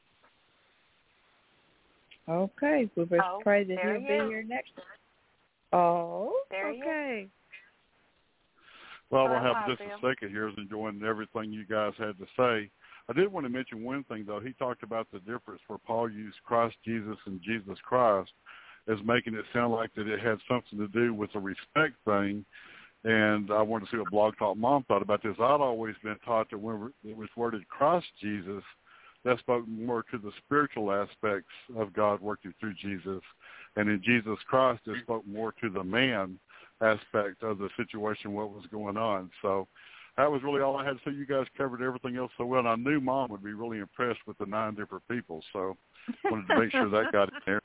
Okay, we best oh, pray that he'll he be is. here next time. Oh, there okay. Well, Well, I have hi, just Bill. a second here. I was enjoying everything you guys had to say. I did want to mention one thing, though. He talked about the difference where Paul used Christ Jesus and Jesus Christ as making it sound like that it had something to do with the respect thing. And I wanted to see what Blog Talk Mom thought about this. I'd always been taught that when it was worded Christ Jesus, that spoke more to the spiritual aspects of God working through Jesus. And in Jesus Christ, it spoke more to the man aspect of the situation, what was going on. So that was really all I had to say. You guys covered everything else so well. And I knew Mom would be really impressed with the nine different people. So I wanted to make sure that got in there.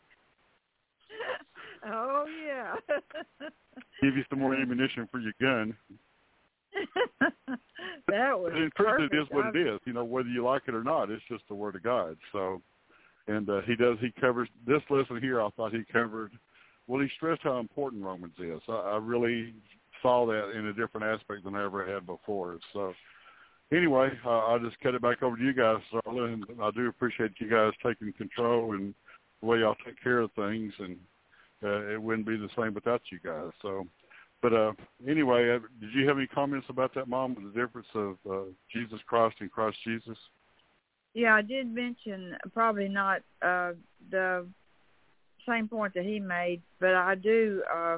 Oh, yeah. Give you some more ammunition for your gun. That was but in truth, perfect. it is what I... it is. You know, whether you like it or not, it's just the Word of God. So, and uh, he does, he covers, this lesson here, I thought he covered, well, he stressed how important Romans is. I, I really saw that in a different aspect than I ever had before. So, anyway, uh, I'll just cut it back over to you guys, Starla, and I do appreciate you guys taking control and the way y'all take care of things, and uh, it wouldn't be the same without you guys. So, but uh, anyway, uh, did you have any comments about that, Mom, the difference of uh, Jesus Christ and Christ Jesus? Yeah, I did mention probably not uh, the same point that he made, but I do. Uh,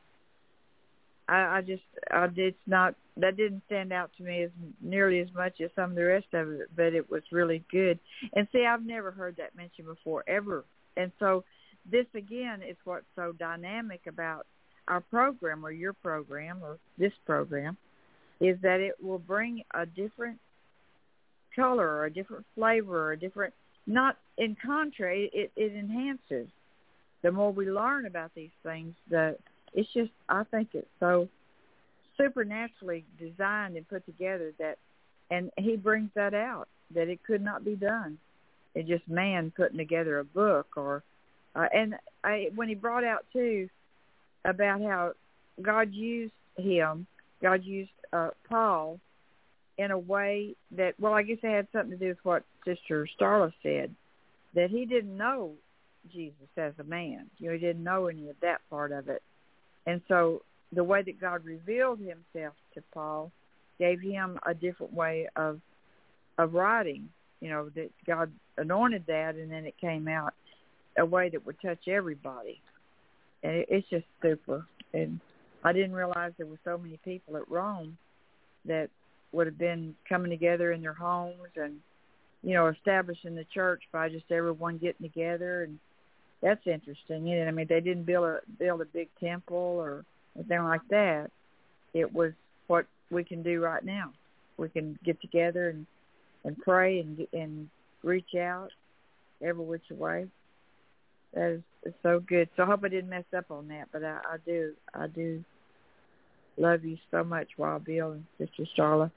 I, I just, I did not. That didn't stand out to me as nearly as much as some of the rest of it, but it was really good. And see, I've never heard that mentioned before ever, and so this again is what's so dynamic about our program or your program or this program, is that it will bring a different color or a different flavor or a different, not in contrary, it, it enhances. The more we learn about these things, the it's just, I think it's so supernaturally designed and put together that, and he brings that out, that it could not be done. It's just man putting together a book or, uh, and I, when he brought out too, about how God used him, God used uh, Paul in a way that, well, I guess it had something to do with what Sister Starla said, that he didn't know Jesus as a man. You know, he didn't know any of that part of it. And so the way that God revealed himself to Paul gave him a different way of of writing, you know, that God anointed that, and then it came out a way that would touch everybody. And it's just super. And I didn't realize there were so many people at Rome that would have been coming together in their homes and, you know, establishing the church by just everyone getting together. And that's interesting. You know, I mean, they didn't build a build a big temple or anything like that. It was what we can do right now. We can get together and, and pray and and reach out every which way. That is it's so good. So I hope I didn't mess up on that, but I, I do. I do love you so much, Wild Bill and Sister Starla.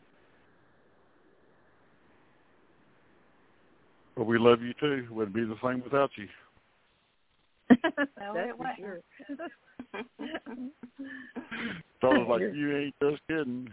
Well, we love you too. Wouldn't be the same without you. No, That's it for sure. So I was like, you ain't just kidding.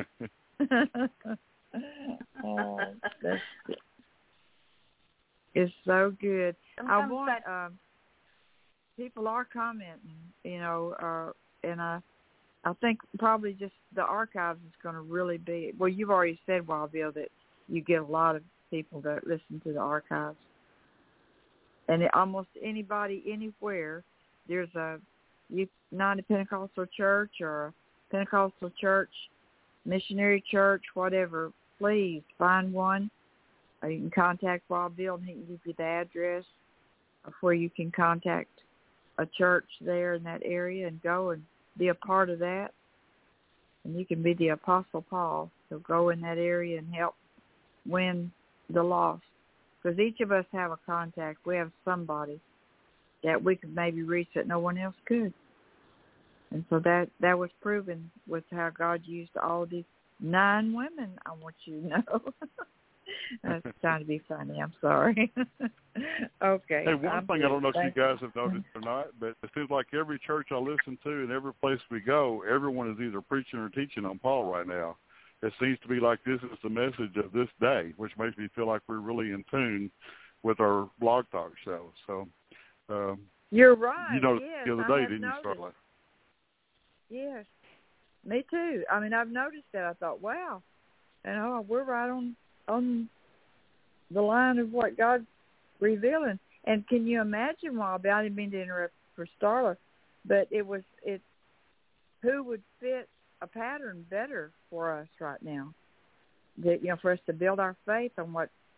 Oh, that's good. It's so good. Sometimes I want that, um, people are commenting, you know, uh, and I, I think probably just the archives is going to really be. Well, you've already said, Wild Bill, that you get a lot of people that listen to the archives, and it, almost anybody anywhere. There's a United Pentecostal Church or a Pentecostal church, missionary church, whatever. Please find one. Or you can contact Wild Bill, and he can give you the address of where you can contact a church there in that area and go and be a part of that. And you can be the Apostle Paul. So go in that area and help win the lost. Because each of us have a contact. We have somebody that we could maybe reach that no one else could. And so that, that was proven with how God used all these nine women, I want you to know. That's trying to be funny. I'm sorry. Okay. Hey, one I'm thing good. I don't know if Thank you guys have noticed or not, but it seems like every church I listen to and every place we go, everyone is either preaching or teaching on Paul right now. It seems to be like this is the message of this day, which makes me feel like we're really in tune with our blog talk show. So um, You're right. You know, yes, the other I day, have didn't noticed. you, Starla? Yes, me too. I mean, I've noticed that. I thought, wow, you know, we're right on on the line of what God's revealing. And can you imagine, Wild Bill, I didn't mean to interrupt for Starla, but it was it. Who would fit a pattern better for us right now? That, you know, for us to build our faith on what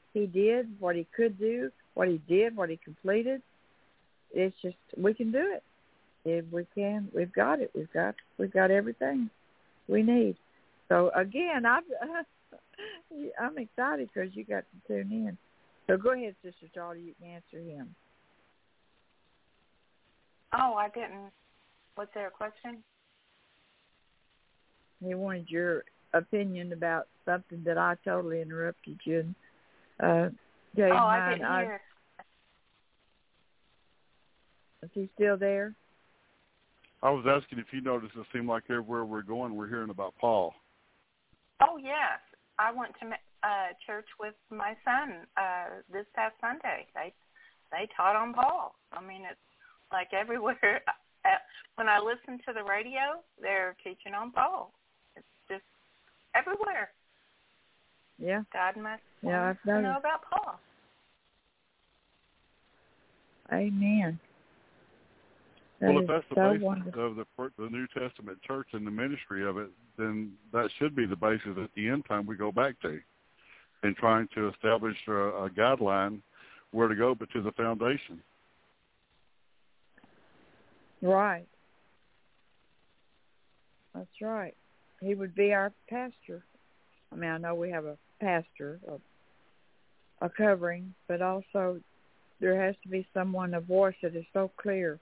he did, what he could do, what he did, what he completed. It's just, we can do it. If we can, we've got it. We've got, we've got everything we need. So again, I'm, I'm excited because you got to tune in. So go ahead, Sister Charlie. You can answer him. Oh, I didn't. Was there a question? He wanted your opinion about something that I totally interrupted you and uh, gave oh, mine. I didn't I, hear. Is he still there? I was asking if you noticed it seemed like everywhere we're going, we're hearing about Paul. Oh, yes. I went to uh, church with my son uh, this past Sunday. They they taught on Paul. I mean, it's like everywhere. When I listen to the radio, they're teaching on Paul. It's just everywhere. Yeah. God must yeah, want us to know about Paul. Amen. That well, if that's the so basis wonderful. of the the New Testament church and the ministry of it, then that should be the basis at the end time we go back to, in trying to establish a, a guideline where to go, but to the foundation. Right. That's right. He would be our pastor. I mean, I know we have a pastor, a, a covering, but also there has to be someone, a voice that is so clear.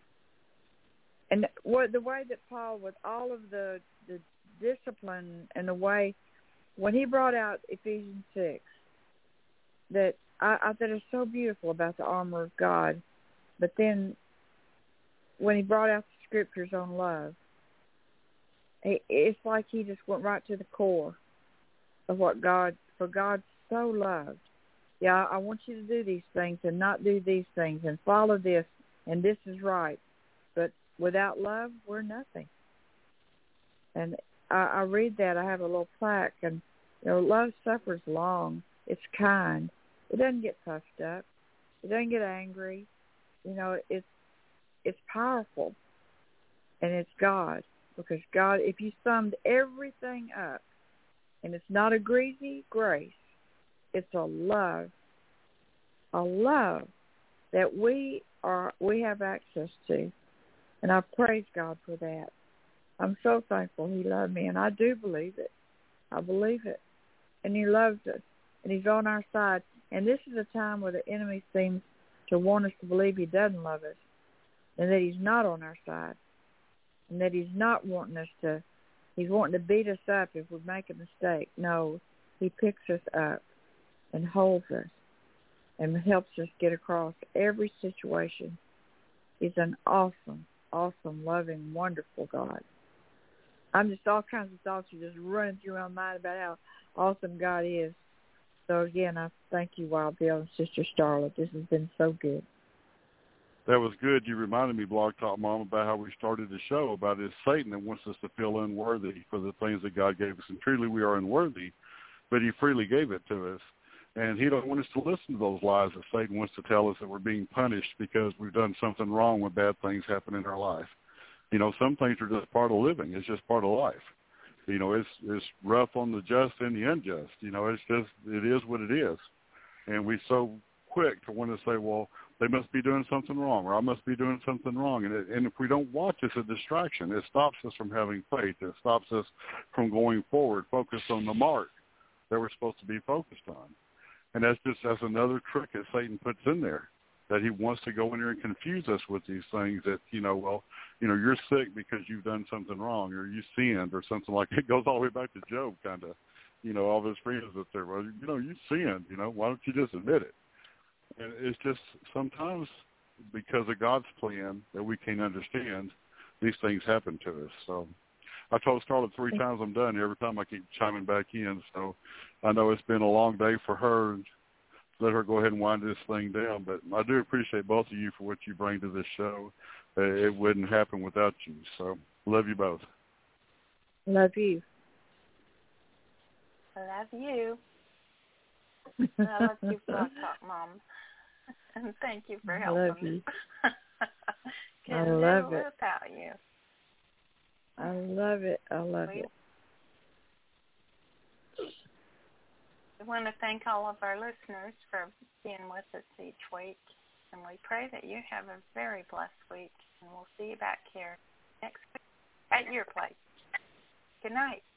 And what the way that Paul, with all of the, the discipline and the way, when he brought out Ephesians six, that I, I thought it was so beautiful about the armor of God, but then when he brought out the scriptures on love, it, it's like he just went right to the core of what God, for God so loved. Yeah, I want you to do these things and not do these things and follow this, and this is right. But without love, we're nothing. And I, I read that. I have a little plaque, and you know, love suffers long. It's kind. It doesn't get puffed up. It doesn't get angry. You know, it's it's powerful, and it's God. Because God, if you summed everything up, and it's not a greasy grace, it's a love, a love that we are we have access to. And I praise God for that. I'm so thankful he loved me, and I do believe it. I believe it. And he loves us, and he's on our side. And this is a time where the enemy seems to want us to believe he doesn't love us, and that he's not on our side, and that he's not wanting us to, he's wanting to beat us up if we make a mistake. No, he picks us up and holds us and helps us get across every situation. He's an awesome, awesome, loving, wonderful God. I'm just, all kinds of thoughts are just running through my mind about how awesome God is. So again, I thank you, Wild Bill and Sister Starlet. This has been so good. That was good. You reminded me, Blog Talk Mom, about how we started the show about it's Satan that wants us to feel unworthy for the things that God gave us. And truly we are unworthy, but he freely gave it to us. And he don't want us to listen to those lies that Satan wants to tell us that we're being punished because we've done something wrong when bad things happen in our life. You know, some things are just part of living. It's just part of life. You know, it's it's rough on the just and the unjust. You know, it's just, it is what it is. And we're so quick to want to say, well, they must be doing something wrong, or I must be doing something wrong. And, it, and if we don't watch, it's a distraction. It stops us from having faith. It stops us from going forward, focused on the mark that we're supposed to be focused on. And that's just that's another trick that Satan puts in there, that he wants to go in there and confuse us with these things that, you know, well, you know, you're sick because you've done something wrong, or you sinned, or something like that. It goes all the way back to Job, kind of, you know, all of his friends up there. Well, you know, you sinned, you know, why don't you just admit it? And it's just sometimes because of God's plan that we can't understand, these things happen to us. So I told Scarlett three times I'm done. Every time I keep chiming back in. So I know it's been a long day for her. Let her go ahead and wind this thing down. But I do appreciate both of you for what you bring to this show. It wouldn't happen without you. So love you both. Love you. Love you. I love you, Blog Talk Mom. And thank you for helping I love you. Couldn't I love do it. without you. I love it. I love we, it. I want to thank all of our listeners for being with us each week, and we pray that you have a very blessed week, and we'll see you back here next week at your place. Good night.